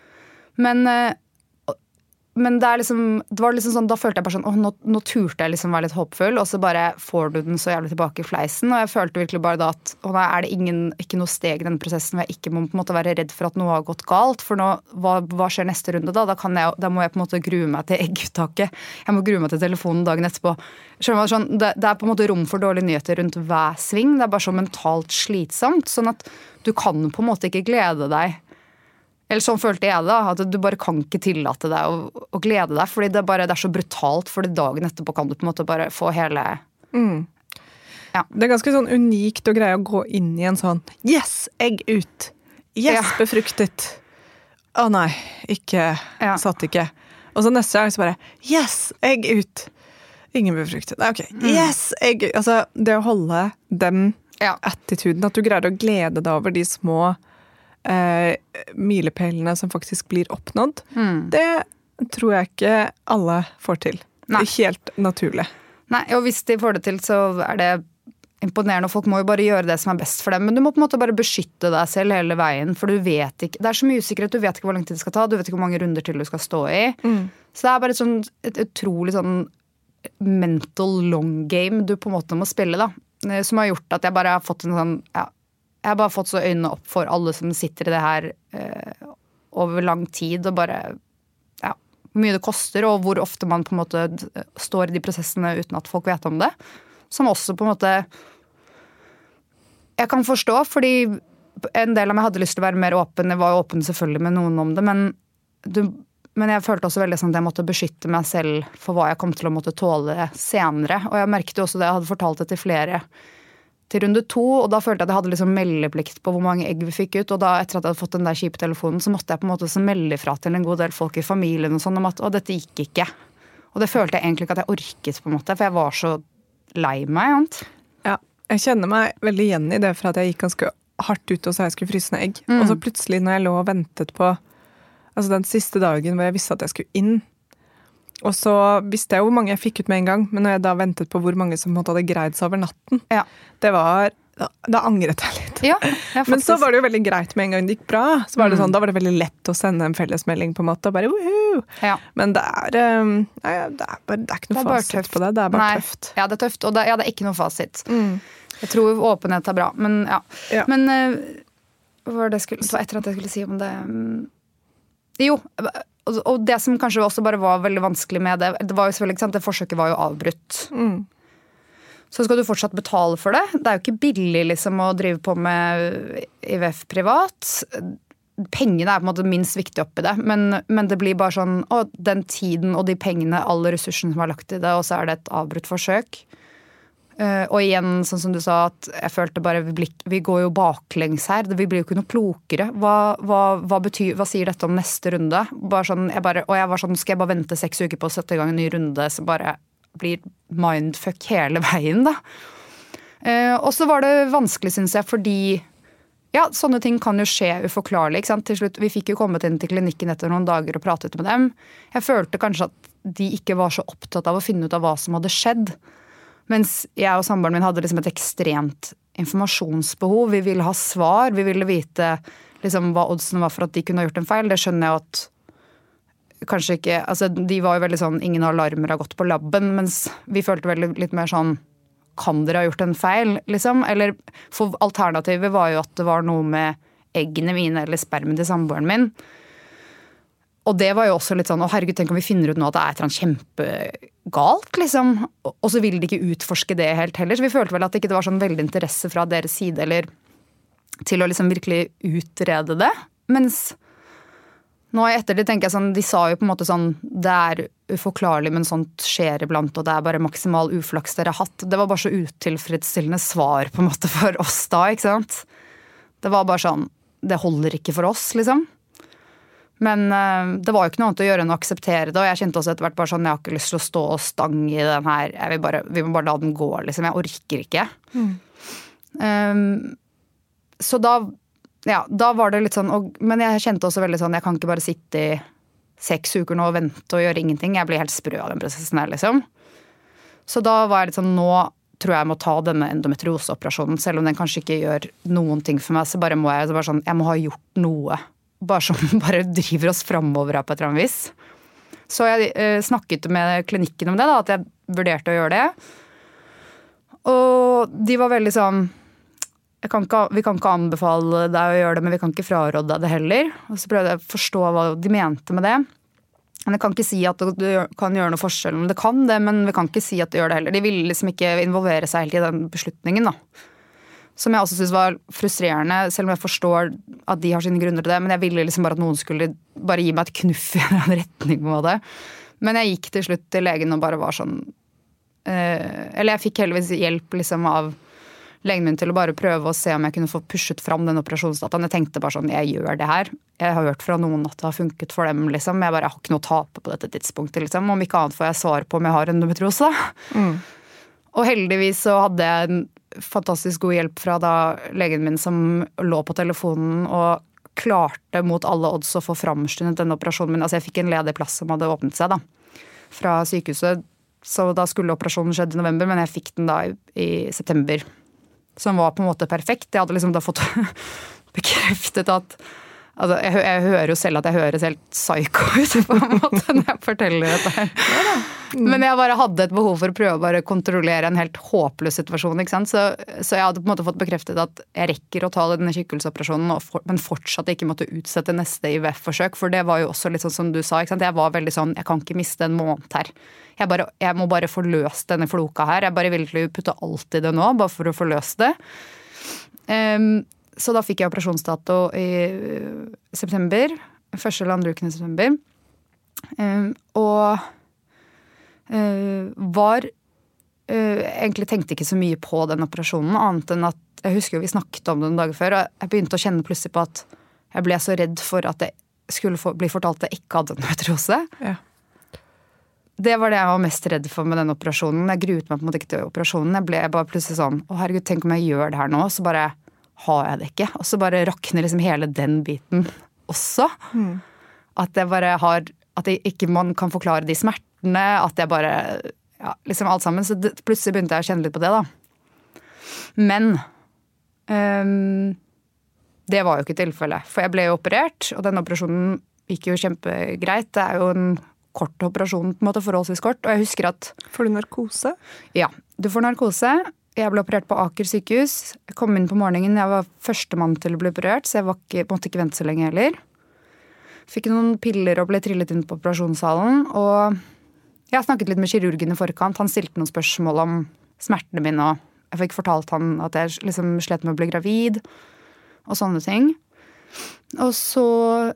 Men det var liksom sånn, da følte jeg bare sånn, nå turte jeg liksom være litt håpfull, og så bare får du den så jævlig tilbake i fleisen, og jeg følte virkelig bare da at, nei, det ikke noe steg i denne prosessen hvor jeg ikke må på en måte være redd for at noe har gått galt, for nå, hva skjer neste runde da? Da må jeg på en måte grue meg til egguttaket, jeg må grue meg til telefonen dagen etterpå. Sånn, det på en måte rom for dårlige nyheter rundt hver sving, det bare så mentalt slitsomt, sånn at du kan på en måte ikke glede deg. Eller sånn følte jeg da, at du bare kan ikke tillate deg å glede deg, fordi det er så brutalt, fordi dagen etterpå kan du på en måte bare få hele... Ja. Det ganske sånn unikt å greie å gå inn i en sånn, yes, egg ut, yes, befruktet. Nei, satt ikke. Og så neste gang så bare, yes, egg ut. Ingen befruktet. Nei, ok, yes, egg ut. Altså, det å holde den attituden, at du greier å glede deg over de små milepælene som faktisk blir oppnådd, det tror jeg ikke alle får til. Nei. Det helt naturlig. Nei, og hvis de får det til, så det imponerende, og folk må jo bare gjøre det som best for dem, men du må på en måte bare beskytte deg selv hele veien, for du vet ikke, det så mye usikkerhet, du vet ikke hvor lang tid det skal ta, du vet ikke hvor mange runder til du skal stå i. Så det bare et utrolig sånn mental long game du på en måte må spille da, som har gjort at jeg bare har fått en sånn, jeg har bare fått så øynene opp for alle som sitter i det her over lang tid, og bare, hvor mye det koster, og hvor ofte man på en måte står i de prosessene uten at folk vet om det. Som også på en måte, jeg kan forstå, fordi en del av meg hadde lyst til å være mer åpen, jeg var jo åpen selvfølgelig med noen om det, men jeg følte også veldig sånn at jeg måtte beskytte meg selv for hva jeg kom til å måtte tåle senere, og jeg merket jo også det, jeg hadde fortalt det til flere til runde 2, og da følte jeg at jeg hadde liksom meldeplikt på hvor mange egg vi fikk ut, og da etter at jeg hadde fått den der kjipe telefonen, så måtte jeg på en måte melde fra til en god del folk i familien og sånn, om at dette gikk ikke. Og det følte jeg egentlig ikke at jeg orket på en måte, for jeg var så lei meg, sant? Ja, jeg kjenner meg veldig igjen i det, for at jeg gikk ganske hardt ut og sa jeg skulle fryse ned egg. Og så plutselig når jeg lå og ventet på, altså den siste dagen hvor jeg visste at jeg skulle inn, og så visste jeg hvor mange jeg fikk ut med en gang, men når jeg da ventet på hvor mange som hadde greid seg over natten, det var, da angret jeg litt. Ja, men så var det jo veldig greit med en gang det gikk bra, så var det sånn, da var det veldig lett å sende en fellesmelding på en måte, og bare woohoo! Men det er ikke noe fasit på det, det er bare tøft. Ja, det er tøft, og det er ikke noe fasit. Jeg tror åpenhet er bra, men Men hva var det etter at jeg skulle si om det? Jo, og det som kanskje også bare var veldig vanskelig med det, det var jo selvfølgelig ikke sant, det forsøket var jo avbrutt. Så skal du fortsatt betale for det. Det er jo ikke billig liksom å drive på med IVF privat. Pengene er på en måte minst viktig oppi det, men det blir bare sånn, den tiden og de pengene, alle ressursene som er lagt i det, og så er det et avbrutt forsøk. Og igjen, sånn som du sa, at jeg følte bare vi går jo baklengs her, vi blir jo ikke noe klokere. Hva sier dette om neste runde? Og jeg var sånn, skal jeg bare vente 6 uker på å sette i gang en ny runde, så bare blir mindfuck hele veien da. Og så var det vanskelig, synes jeg, fordi sånne ting kan jo skje uforklarlig, ikke sant? Til slutt, vi fikk jo kommet inn til klinikken etter noen dager og pratet med dem. Jeg følte kanskje at de ikke var så opptatt av å finne ut av hva som hadde skjedd. Mens jeg og samboeren min hadde liksom et ekstremt informasjonsbehov. Vi ville ha svar, vi ville vite liksom hva oddsene var for at de kunne ha gjort en feil. Det skjønner jeg at kanskje ikke, altså de var jo veldig sånn, ingen alarmer har gått på labben, mens vi følte veldig litt mer sånn, kan dere ha gjort en feil, liksom? Eller, for alternativet var jo at det var noe med eggene mine eller spermen til samboeren min. Og det var jo også litt sånn, herregud, tenk om vi finner ut nå at det er et eller annet kjempegalt, liksom. Og så ville de ikke utforske det helt heller. Så vi følte vel at det ikke var sånn veldig interesse fra deres side, eller til å liksom virkelig utrede det. Mens nå etter det tenker jeg sånn, de sa jo på en måte sånn, det er uforklarlig, men sånt skjer iblant, og det er bare maksimal uflaks dere har hatt. Det var bare så utilfredsstillende svar på en måte for oss da, ikke sant? Det var bare sånn, det holder ikke for oss, liksom. Men det var jo ikke noe annet å gjøre enn å akseptere det, og jeg kjente også etter hvert bare sånn, jeg har ikke lyst til å stå og stange i den her, vi må bare la den gå, liksom, jeg orker ikke. Så da var det litt sånn, men jeg kjente også veldig sånn, jeg kan ikke bare sitte i 6 uker nå og vente og gjøre ingenting. Jeg blir helt sprø av den prosessen her, liksom. Så da var jeg litt sånn, nå tror jeg må ta denne endometrioseoperasjonen, selv om den kanskje ikke gjør noen ting for meg, så bare må jeg må ha gjort noe. Bare som bare driver oss fremover her på et eller annet vis. Så jeg snakket med klinikken om det, da, at jeg vurderte å gjøre det. Og de var veldig sånn, vi kan ikke anbefale deg å gjøre det, men vi kan ikke fraråde deg det heller. Og så prøvde jeg å forstå hva de mente med det. Men jeg kan ikke si at det kan gjøre noe forskjell, men det kan det, men vi kan ikke si at det gjør det heller. De ville liksom ikke involvere seg helt i den beslutningen, da. Som jeg også synes var frustrerende, selv om jeg forstår at de har sine grunner til det, men jeg ville liksom bare at noen skulle bare gi meg et knuff i en retning på det. Men jeg gikk til slutt til legen og bare var sånn, eller jeg fikk heldigvis hjelp liksom av legen min til å bare prøve å se om jeg kunne få pushet fram den operasjonsdataen. Jeg tenkte bare sånn, jeg gjør det her. Jeg har hørt fra noen at det har funket for dem, liksom. Jeg har ikke noe å tape på dette tidspunktet, liksom. Om ikke annet får jeg svar på om jeg har endometriose. Og heldigvis så hadde jeg en fantastisk god hjelp fra da legen min som lå på telefonen og klarte mot alle odds å få framskyndet denne operasjonen min. Altså jeg fikk en ledig plass som hadde åpnet seg da, fra sykehuset. Så da skulle operasjonen skjedd i november, men jeg fikk den da i september. Som var på en måte perfekt. Jeg hadde liksom da fått bekreftet at altså, jeg hører jo selv at jeg høres helt psycho ut på en måte når jeg forteller dette her. Men jeg bare hadde et behov for å prøve å bare kontrollere en helt håpløs situasjon, ikke sant? Så jeg hadde på en måte fått bekreftet at jeg rekker å ta denne kykkelseoperasjonen, men fortsatt ikke måtte utsette neste IVF-forsøk, for det var jo også litt sånn som du sa, ikke sant? Jeg var veldig sånn, jeg kan ikke miste en måned her. Jeg må bare få løst denne floka her. Jeg bare vil putte alt i det nå, bare for å få løst det. Så da fikk jeg operasjonsdato i september, første eller andre uken i september, og egentlig tenkte ikke så mye på den operasjonen, annet enn at jeg husker jo vi snakket om det noen dager før, og jeg begynte å kjenne plutselig på at jeg ble så redd for at jeg skulle bli fortalt at jeg ikke hadde endometriose. Ja. Det var det jeg var mest redd for med den operasjonen. Jeg gruet meg på en måte ikke til operasjonen. Jeg ble bare plutselig sånn, å herregud, tenk om jeg gjør det her nå, så bare har jeg det ikke. Og så bare rakner liksom hele den biten også. At jeg bare har, at jeg ikke man kan forklare de smertene, at jeg bare, ja, liksom alt sammen. Så plutselig begynte jeg å kjenne litt på det da. Men det var jo ikke tilfellet. For jeg ble jo operert, og den operasjonen gikk jo kjempegreit. Det er jo en kort operasjon, på en måte forholdsvis kort. Og jeg husker at får du narkose? Ja, du får narkose. Jeg ble operert på Aker sykehus. Jeg kom inn på morgenen. Jeg var første mann til å bli operert, så jeg måtte ikke vente så lenge heller. Fikk noen piller og ble trillet inn på operasjonssalen. Og jeg snakket litt med kirurgen i forkant. Han stilte noen spørsmål om smertene mine, og jeg fikk fortalt han at jeg liksom slet med å bli gravid, og sånne ting. Og så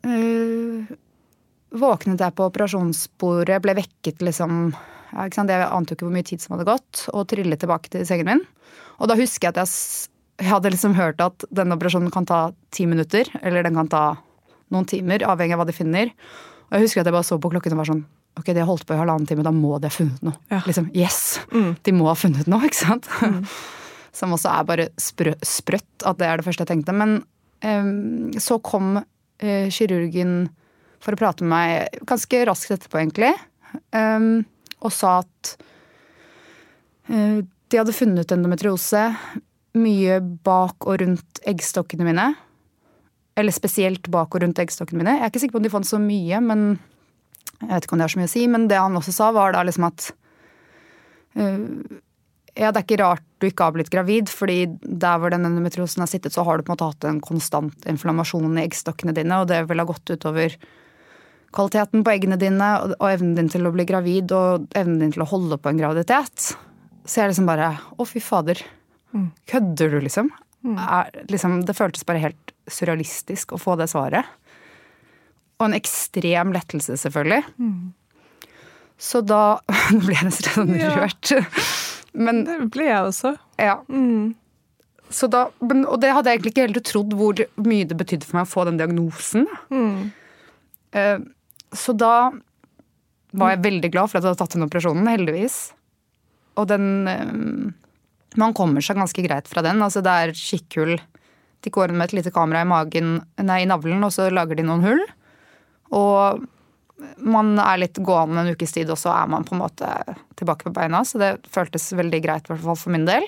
våknet jeg på operasjonsbordet, ble vekket liksom, ja, ikke sant? Jeg ante jo ikke hvor mye tid som hadde gått, og trillet tilbake til sengen min. Og da husker jeg at jeg hadde liksom hørt at denne operasjonen kan ta 10 minutter, eller den kan ta noen timer, avhengig av hva de finner. Og jeg husker at jeg bare så på klokken og var sånn, ok, de har holdt på i 1,5 time, da må de ha funnet noe. Ja. Liksom, yes, de må ha funnet noe, ikke sant? Som også er bare sprøtt, at det er det første jeg tenkte. Men så kom kirurgen for å prate med meg ganske raskt etterpå, egentlig. Og sa at de hadde funnet endometriose mye bak og rundt eggstokkene mine. Eller spesielt bak og rundt eggstokkene mine. Jeg er ikke sikker på om de fant så mye, men jeg vet ikke om det har så mye å si. Men det han også sa, var da liksom at ja, det er ikke rart du ikke har blitt gravid, fordi der hvor den endometriosen har sittet, så har du på en måte hatt en konstant inflammasjon i eggstokkene dine, og det vil ha gått utover kvaliteten på eggene dine, og evnen din til å bli gravid, og evnen din til å holde på en graviditet. Så jeg liksom bare, å fy fader, kødder du liksom? Det føltes bare helt surrealistisk å få det svaret. Og en ekstrem lettelse, selvfølgelig. Så da ble jeg nesten sånn rørt. Men, det ble jeg også. Ja. Så da, og det hadde jeg egentlig ikke helt trodd hvor mye det betydde for meg å få den diagnosen. Så da var jeg veldig glad for at jeg hadde tatt den operasjonen, heldigvis. Og man kommer seg ganske greit fra den. Altså det er kikkhull. De går med et lite kamera i magen, i navlen, og så lager de noen hull. Og man litt gående en ukes tid, og så man på en måte tilbake på beina. Så det føltes veldig greit, I hvert fall for min del.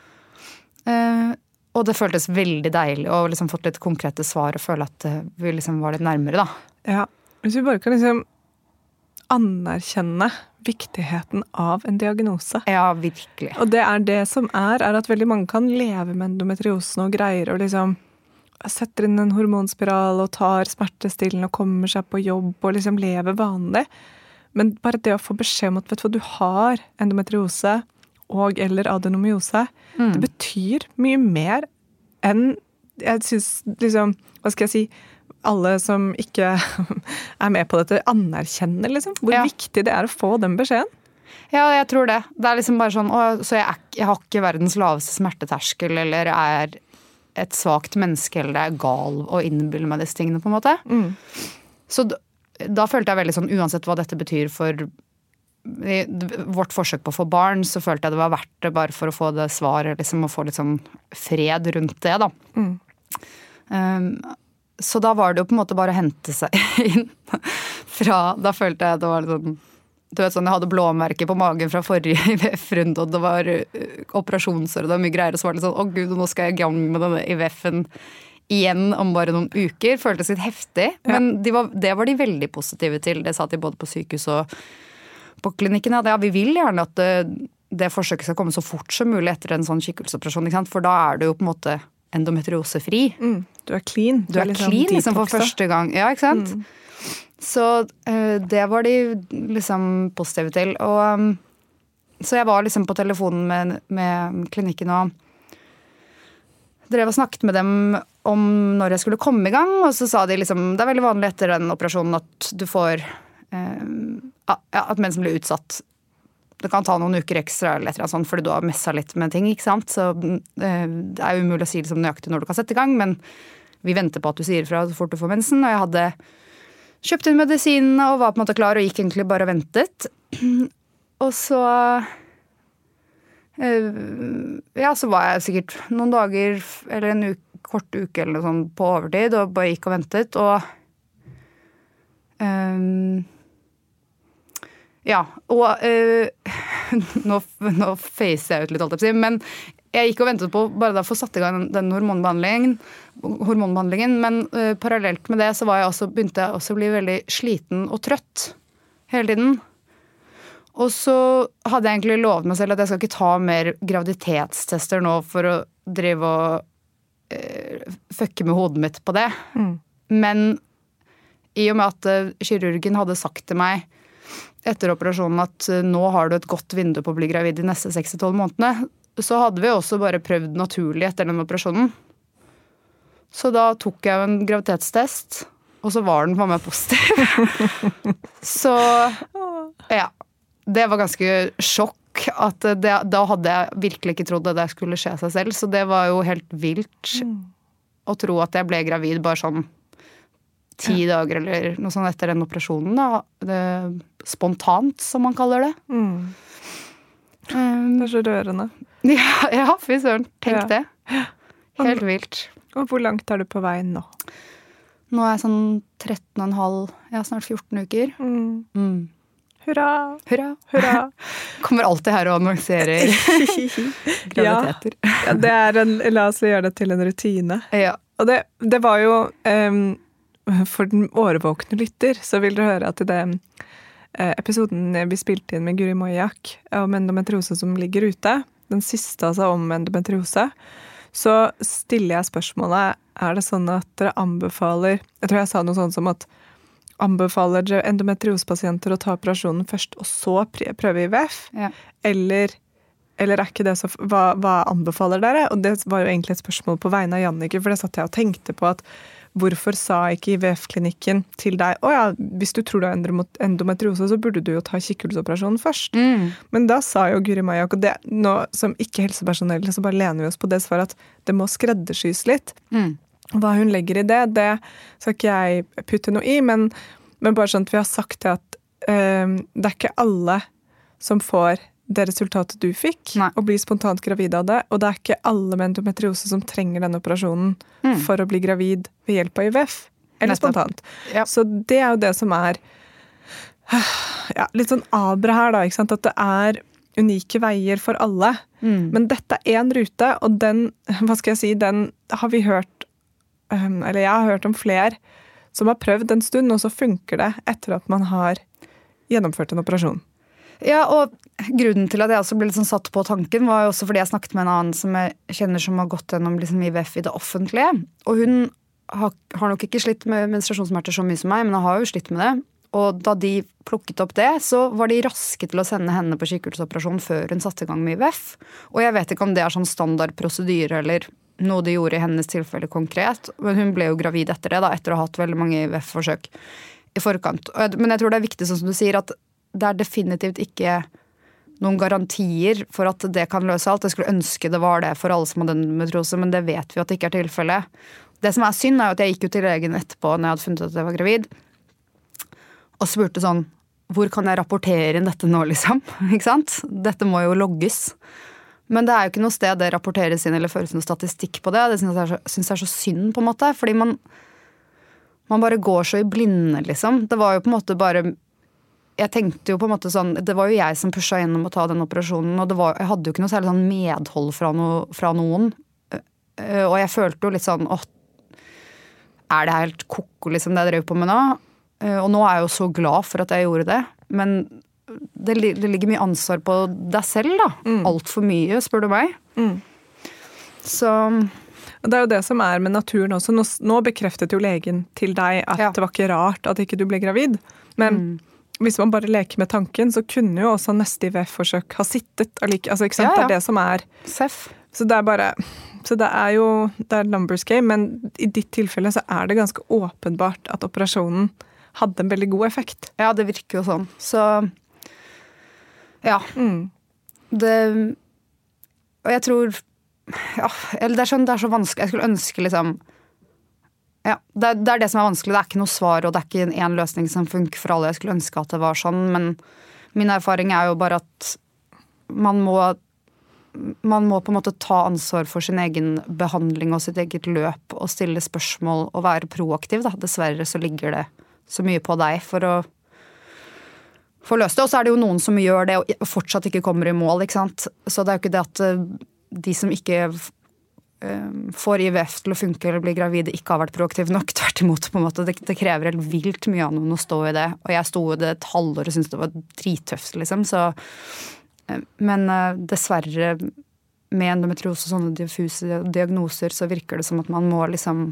Og det føltes veldig deilig å liksom fått litt konkrete svar og føle at vi liksom var litt nærmere, da. Ja, hvis vi bare kan liksom anerkjenne viktigheten av en diagnose. Ja, virkelig. Og det som at veldig mange kan leve med endometriosen og greier og liksom setter inn en hormonspiral og tar smertestillende og kommer seg på jobb og liksom lever vanlig. Men bare det å få beskjed om at vet du hva, du har endometriose og eller adenomyose, det betyr mye mer enn, jeg synes liksom, hva skal jeg si, alle som ikke med på dette anerkjenner liksom, hvor viktig det å få den beskjeden. Ja, jeg tror det. Det liksom bare sånn, så jeg har ikke verdens laveste smerteterskel, eller et svagt menneske, eller det gal å innbille meg disse tingene, på en måte. Så da følte jeg veldig sånn, uansett hva dette betyr for vårt forsøk på å få barn, så følte jeg det var verdt det bare for å få det svaret, liksom, og få litt sånn fred rundt det, da. Så da var det jo på en måte bare å hente seg inn da følte jeg det var litt sånn, du vet sånn, jeg hadde blåmerker på magen fra forrige IVF-runde, og det var operasjonsår, og det var mye greier, og så var det litt sånn, å gud, nå skal jeg i gang med denne IVF-en igjen om bare noen uker, føltes litt heftig, men det var de veldig positive til, det sa de både på sykehus og på klinikken, ja, vi vil gjerne at det forsøket skal komme så fort som mulig etter en sånn kikkelseoperasjon, ikke sant? For da du jo på en måte endometriosefri. Du clean. Du clean liksom for første gang. Ja, ikke sant? Så det var de liksom positive til. Og så jeg var liksom på telefonen med klinikken og drev og snakket med dem om når jeg skulle komme i gang, og så sa de liksom, det veldig vanlig etter den operasjonen at du får at menn som blir utsatt, det kan ta noen uker ekstra eller et eller annet sånt, fordi du har messet litt med ting, ikke sant? Så det jo umulig å si liksom nøyaktig når du kan sette i gang, men vi venter på at du sier fra så fort du får mensen, og jeg hadde kjøpt inn medisinene og var på en måte klar og gikk egentlig bare og ventet. Og så så var jeg sikkert noen dager eller en kort uke eller noe sånt på overtid og bare gikk og ventet, og nå facer jeg ut litt, alt jeg sier, men jeg gikk og ventet på bare da å få satt i gang den hormonbehandlingen, men parallelt med det så begynte jeg også å bli veldig sliten og trøtt hele tiden. Og så hadde jeg egentlig lovet meg selv at jeg skal ikke ta mer graviditetstester nå for å drive og fucke med hodet mitt på det. Men i og med at kirurgen hadde sagt til meg etter operasjonen at nå har du et godt vindu på å bli gravid de neste 6-12 månedene, så hadde vi også bare prøvd naturlig etter den operasjonen. Så da tok jeg en graviditetstest, og så var den for meg positiv. Så ja, det var ganske sjokk at da hadde jeg virkelig ikke trodd at det skulle skje seg selv, så det var jo helt vilt å tro at jeg ble gravid bare sånn 10 dager eller noe sånt etter den operasjonen da. Spontant, som man kaller det. Det så rørende. Ja, fy søren. Tenk det. Helt vilt. Og hvor langt du på vei nå? Nå jeg sånn 13,5, snart 14 uker. Hurra! Hurra! Hurra! Kommer alltid her og annonserer graviditeter. Ja, la oss gjøre det til en rutine. Ja. Og det var jo for den årvåkne lytter, så vil dere høre at i den episoden vi spilte inn med Guri Mojak om endometriose som ligger ute, den siste altså om endometriose, så stiller jeg spørsmålet, det sånn at dere anbefaler, jeg tror jeg sa noe sånt som at anbefaler dere endometriosepasienter å ta operasjonen først og så prøve IVF? Ja. Eller ikke det så, hva anbefaler dere? Og det var jo egentlig et spørsmål på vegne av Jannike, for det satt jeg og tenkte på at hvorfor sa ikke IVF-klinikken til deg, hvis du tror du har endometriose, så burde du jo ta kikkhullsoperasjonen først. Men da sa jo Guri Mojak, og det nå som ikke helsepersonell, så bare lener vi oss på det svaret at det må skreddersys litt. Hva hun legger i det skal ikke jeg putte noe i, men bare sånn at vi har sagt det at det ikke alle som får det resultatet du fikk, og blir spontant gravid av det, og det ikke alle med endometriose som trenger denne operasjonen for å bli gravid ved hjelp av IVF, eller spontant. Ja. Så det jo det som ja, litt sånn aber her da, ikke sant? At det unike veier for alle. Men dette en rute, og den, hva skal jeg si, den har vi hørt, eller jeg har hørt om flere som har prøvd en stund, og så funker det etter at man har gjennomført en operasjon. Ja, og grunnen til at jeg også ble litt sånn satt på tanken var jo også fordi jeg snakket med en annen som jeg kjenner som har gått gjennom liksom IVF i det offentlige. Og hun har nok ikke slitt med menstruasjonssmerter så mye som meg, men hun har jo slitt med det. Og da de plukket opp det, så var de raske til å sende henne på kikkhullsoperasjon før hun satte i gang med IVF. Og jeg vet ikke om det sånn standard prosedyre eller noe de gjorde i hennes tilfelle konkret, men hun ble jo gravid etter det da, etter å ha hatt veldig mange IVF-forsøk i forkant. Men jeg tror det viktig, sånn som du sier, at det definitivt ikke noen garantier for at det kan løse alt. Jeg skulle ønske det var det for alle som hadde endometriose, men det vet vi at det ikke tilfellet. Det som synd jo at jeg gikk jo til legen etterpå når jeg hadde funnet ut at jeg var gravid, og spurte sånn, hvor kan jeg rapportere inn dette nå liksom? Ikke sant? Dette må jo logges. Men det jo ikke noe sted det rapporteres inn eller føres noe statistikk på det. Det synes jeg så synd på en måte, fordi man bare går så i blinde liksom. Det var jo på en måte bare, jeg tenkte jo på en måte sånn, det var jo jeg som pushet gjennom å ta den operasjonen, og jeg hadde jo ikke noe særlig sånn medhold fra noen. Og jeg følte jo litt sånn, det helt koko liksom det jeg drev på med nå? Og nå jeg jo så glad for at jeg gjorde det, men det ligger mye ansvar på deg selv da. Alt for mye, spør du meg. Så... Og det jo det som med naturen også. Nå bekreftet jo legen til deg at det var ikke rart at ikke du ble gravid. Men hvis man bare leker med tanken, så kunne jo også neste IVF-forsøk ha sittet. Altså, ikke sant? Det det som Seff. Så det bare... Så det jo det numbers game, men i ditt tilfelle så det ganske åpenbart at operasjonen hadde en veldig god effekt. Ja, det virker jo sånn. Så, ja. Det, og jeg tror, ja, eller det så vanskelig. Jeg skulle ønske liksom, ja, det det som vanskelig. Det ikke noe svar, og det ikke en løsning som funker for alle. Jeg skulle ønske at det var sånn, men min erfaring jo bare at man må på en måte ta ansvar for sin egen behandling og sitt eget løp og stille spørsmål og være proaktiv. Da. Dessverre så ligger det så mye på deg for å få løst det. Og så det jo noen som gjør det og fortsatt ikke kommer i mål, ikke sant? Så det jo ikke det at de som ikke får IVF til å funke eller blir gravide ikke har vært proaktive nok. Tvert imot, på en måte. Det krever helt vilt mye av noen å stå i det. Og jeg sto i det et halvår og syntes det var drittøft, liksom. Så men dessverre med endometriose og sånne diffuse diagnoser så virker det som at man må liksom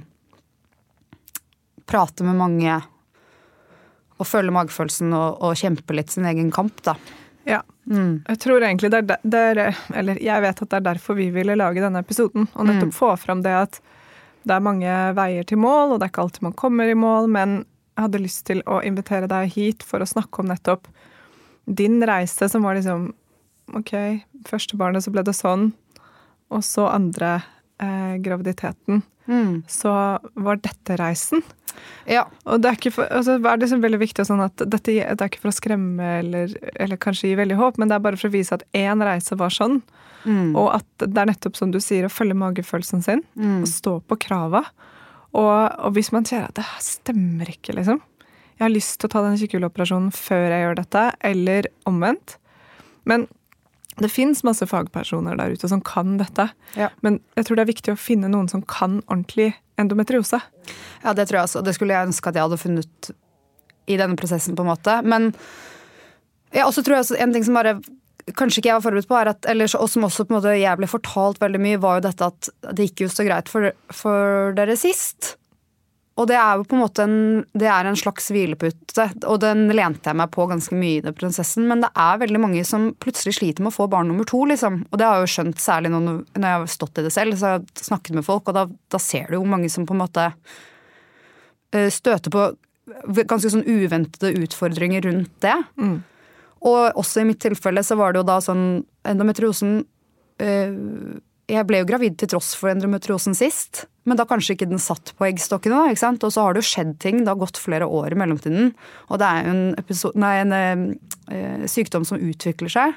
prate med mange og føle magefølelsen og kjempe litt sin egen kamp da. Ja, jeg tror egentlig eller jeg vet at det derfor vi ville lage denne episoden og nettopp få fram det at det mange veier til mål og det ikke alltid man kommer i mål, men jeg hadde lyst til å invitere deg hit for å snakke om nettopp din reise som var liksom ok, første barnet så ble det sånn, og så andre graviditeten. Så var dette reisen. Ja. Og det ikke for, altså, det liksom veldig viktig sånn at dette det ikke for å skremme eller kanskje gi veldig håp, men det bare for å vise at en reise var sånn, og at det nettopp som du sier, å følge magefølelsen sin, og stå på krava. Og hvis man sier at det stemmer ikke, liksom. Jeg har lyst til å ta den kikkhullsoperasjonen før jeg gjør dette, eller omvendt. Men det finnes masse fagpersoner der ute som kan dette, men jeg tror det viktig å finne noen som kan ordentlig endometriose. Ja, det tror jeg også. Det skulle jeg ønske at jeg hadde funnet i denne prosessen på en måte. Men jeg også tror jeg en ting som bare kanskje ikke jeg var forberedt på, at, eller, og som også på en måte jeg ble fortalt veldig mye, var jo dette at det gikk jo så greit for dere sist. Og det jo på en måte en slags hvilepute, og den lente jeg meg på ganske mye i den prosessen, men det veldig mange som plutselig sliter med å få barn nummer 2, liksom. Og det har jeg jo skjønt særlig når jeg har stått i det selv, så jeg har snakket med folk, og da ser du jo mange som på en måte støter på ganske sånn uventede utfordringer rundt det. Og også i mitt tilfelle så var det jo da sånn, endometriosen, jeg ble jo gravid til tross for endometriosen sist, men da kanskje ikke den satt på eggstokkene, ikke sant? Og så har det jo skjedd ting, det har gått flere år i mellomtiden, og det jo en sykdom som utvikler seg.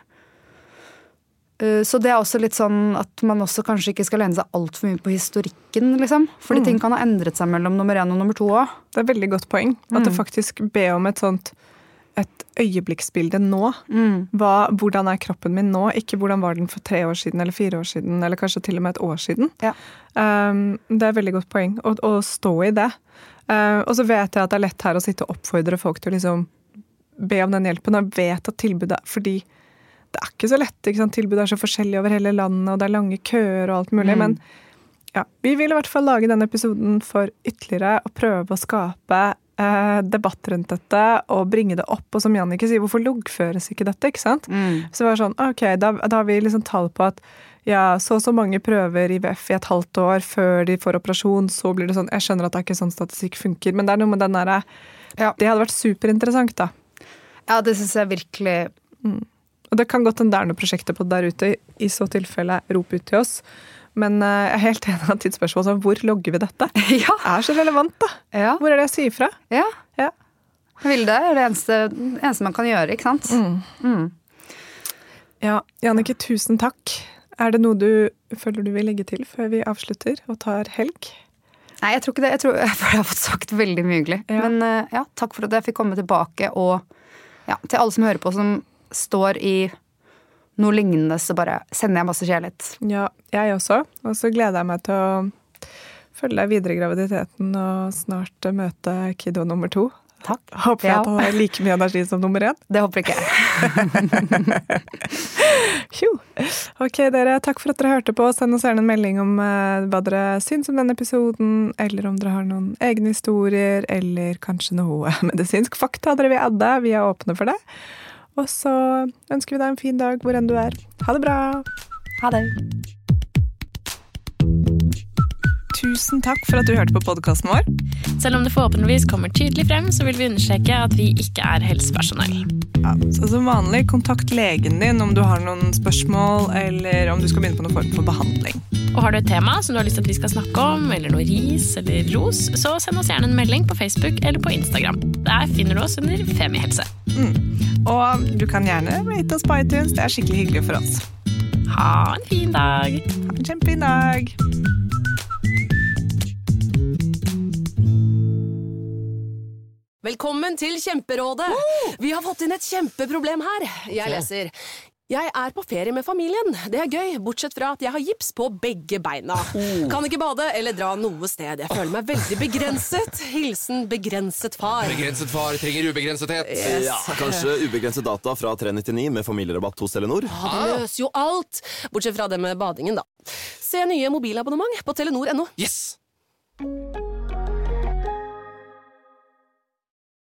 Så det også litt sånn at man også kanskje ikke skal lene seg alt for mye på historikken, liksom. Fordi ting kan ha endret seg mellom nummer 1 og nummer 2 også. Det veldig godt poeng, at det faktisk ber om et sånt et øyeblikksbilde nå. Hvordan kroppen min nå? Ikke hvordan var den for 3 år siden, eller 4 år siden, eller kanskje til og med et år siden. Ja. Det et veldig godt poeng, å stå i det. Og så vet jeg at det lett her å sitte og oppfordre folk til å liksom be om den hjelpen, og vet at tilbudet, fordi det ikke så lett, ikke sant? Tilbudet så forskjellig over hele landet, og det lange køer og alt mulig, men ja, vi vil i hvert fall lage denne episoden for ytterligere å prøve å skape debatt rundt dette, og bringe det opp, og som Jannicke sier, hvorfor loggføres ikke dette, ikke sant? Så det var sånn, ok, da har vi liksom tall på at ja, så mange prøver IVF i et halvt år før de får operasjon, så blir det sånn, jeg skjønner at det ikke sånn statistikk funker, men det noe med den der, det hadde vært superinteressant da. Ja, det synes jeg virkelig. Og det kan godt det noen prosjekter på der ute, i så tilfelle rop ut til oss. Men jeg helt enig av tidsspørsmål, så hvor logger vi dette? Ja. Så relevant da. Ja. Hvor det jeg sier fra? Ja. Vilde det eneste man kan gjøre, ikke sant? Ja, Jannicke, tusen takk. Det noe du føler du vil legge til før vi avslutter og tar helg? Nei, jeg tror ikke det. Jeg føler jeg har fått sagt veldig mye hyggelig. Ja. Men ja, takk for at jeg fikk komme tilbake, og ja, til alle som hører på, som står i noe lignende, så bare sender jeg masse kjærlighet. Ja, jeg også. Og så gleder jeg meg til å følge deg videre i graviditeten og snart møte kiddo nummer 2. Takk. Håper jeg at han har like mye energi som nummer 1. Det håper ikke jeg. Ok, dere, takk for at dere hørte på. Send oss gjerne en melding om hva dere syns om denne episoden, eller om dere har noen egne historier, eller kanskje noe medisinsk fakta dere vil adde. Vi åpne for det. Og så ønsker vi deg en fin dag hvor enn du Ha det bra! Ha det! Tusen takk for at du hørte på podcasten vår. Selv om det forhåpentligvis kommer tydelig frem, så vil vi understreke at vi ikke helsepersonell. Ja, så som vanlig, kontakt legen din om du har noen spørsmål, eller om du skal begynne på noen form for behandling. Og har du et tema som du har lyst til at vi skal snakke om, eller noe ris eller ros, så send oss gjerne en melding på Facebook eller på Instagram. Der finner du oss under Femihelse. Og du kan gjerne rate oss på iTunes, det skikkelig hyggelig for oss. Ha en fin dag! Ha en kjempefin dag! Velkommen til Kjemperådet! Vi har fått inn et kjempeproblem her. Jeg leser. Jeg på ferie med familien. Det gøy, bortsett fra at jeg har gips på begge beina. Kan ikke bade eller dra noe sted. Jeg føler meg veldig begrenset. Hilsen begrenset far. Begrenset far trenger ubegrensethet. Yes. Ja, kanskje ubegrenset data fra 399 med familierabatt hos Telenor. Det løser jo alt. Bortsett fra det med badingen da. Se nye mobilabonnement på telenor.no. Yes!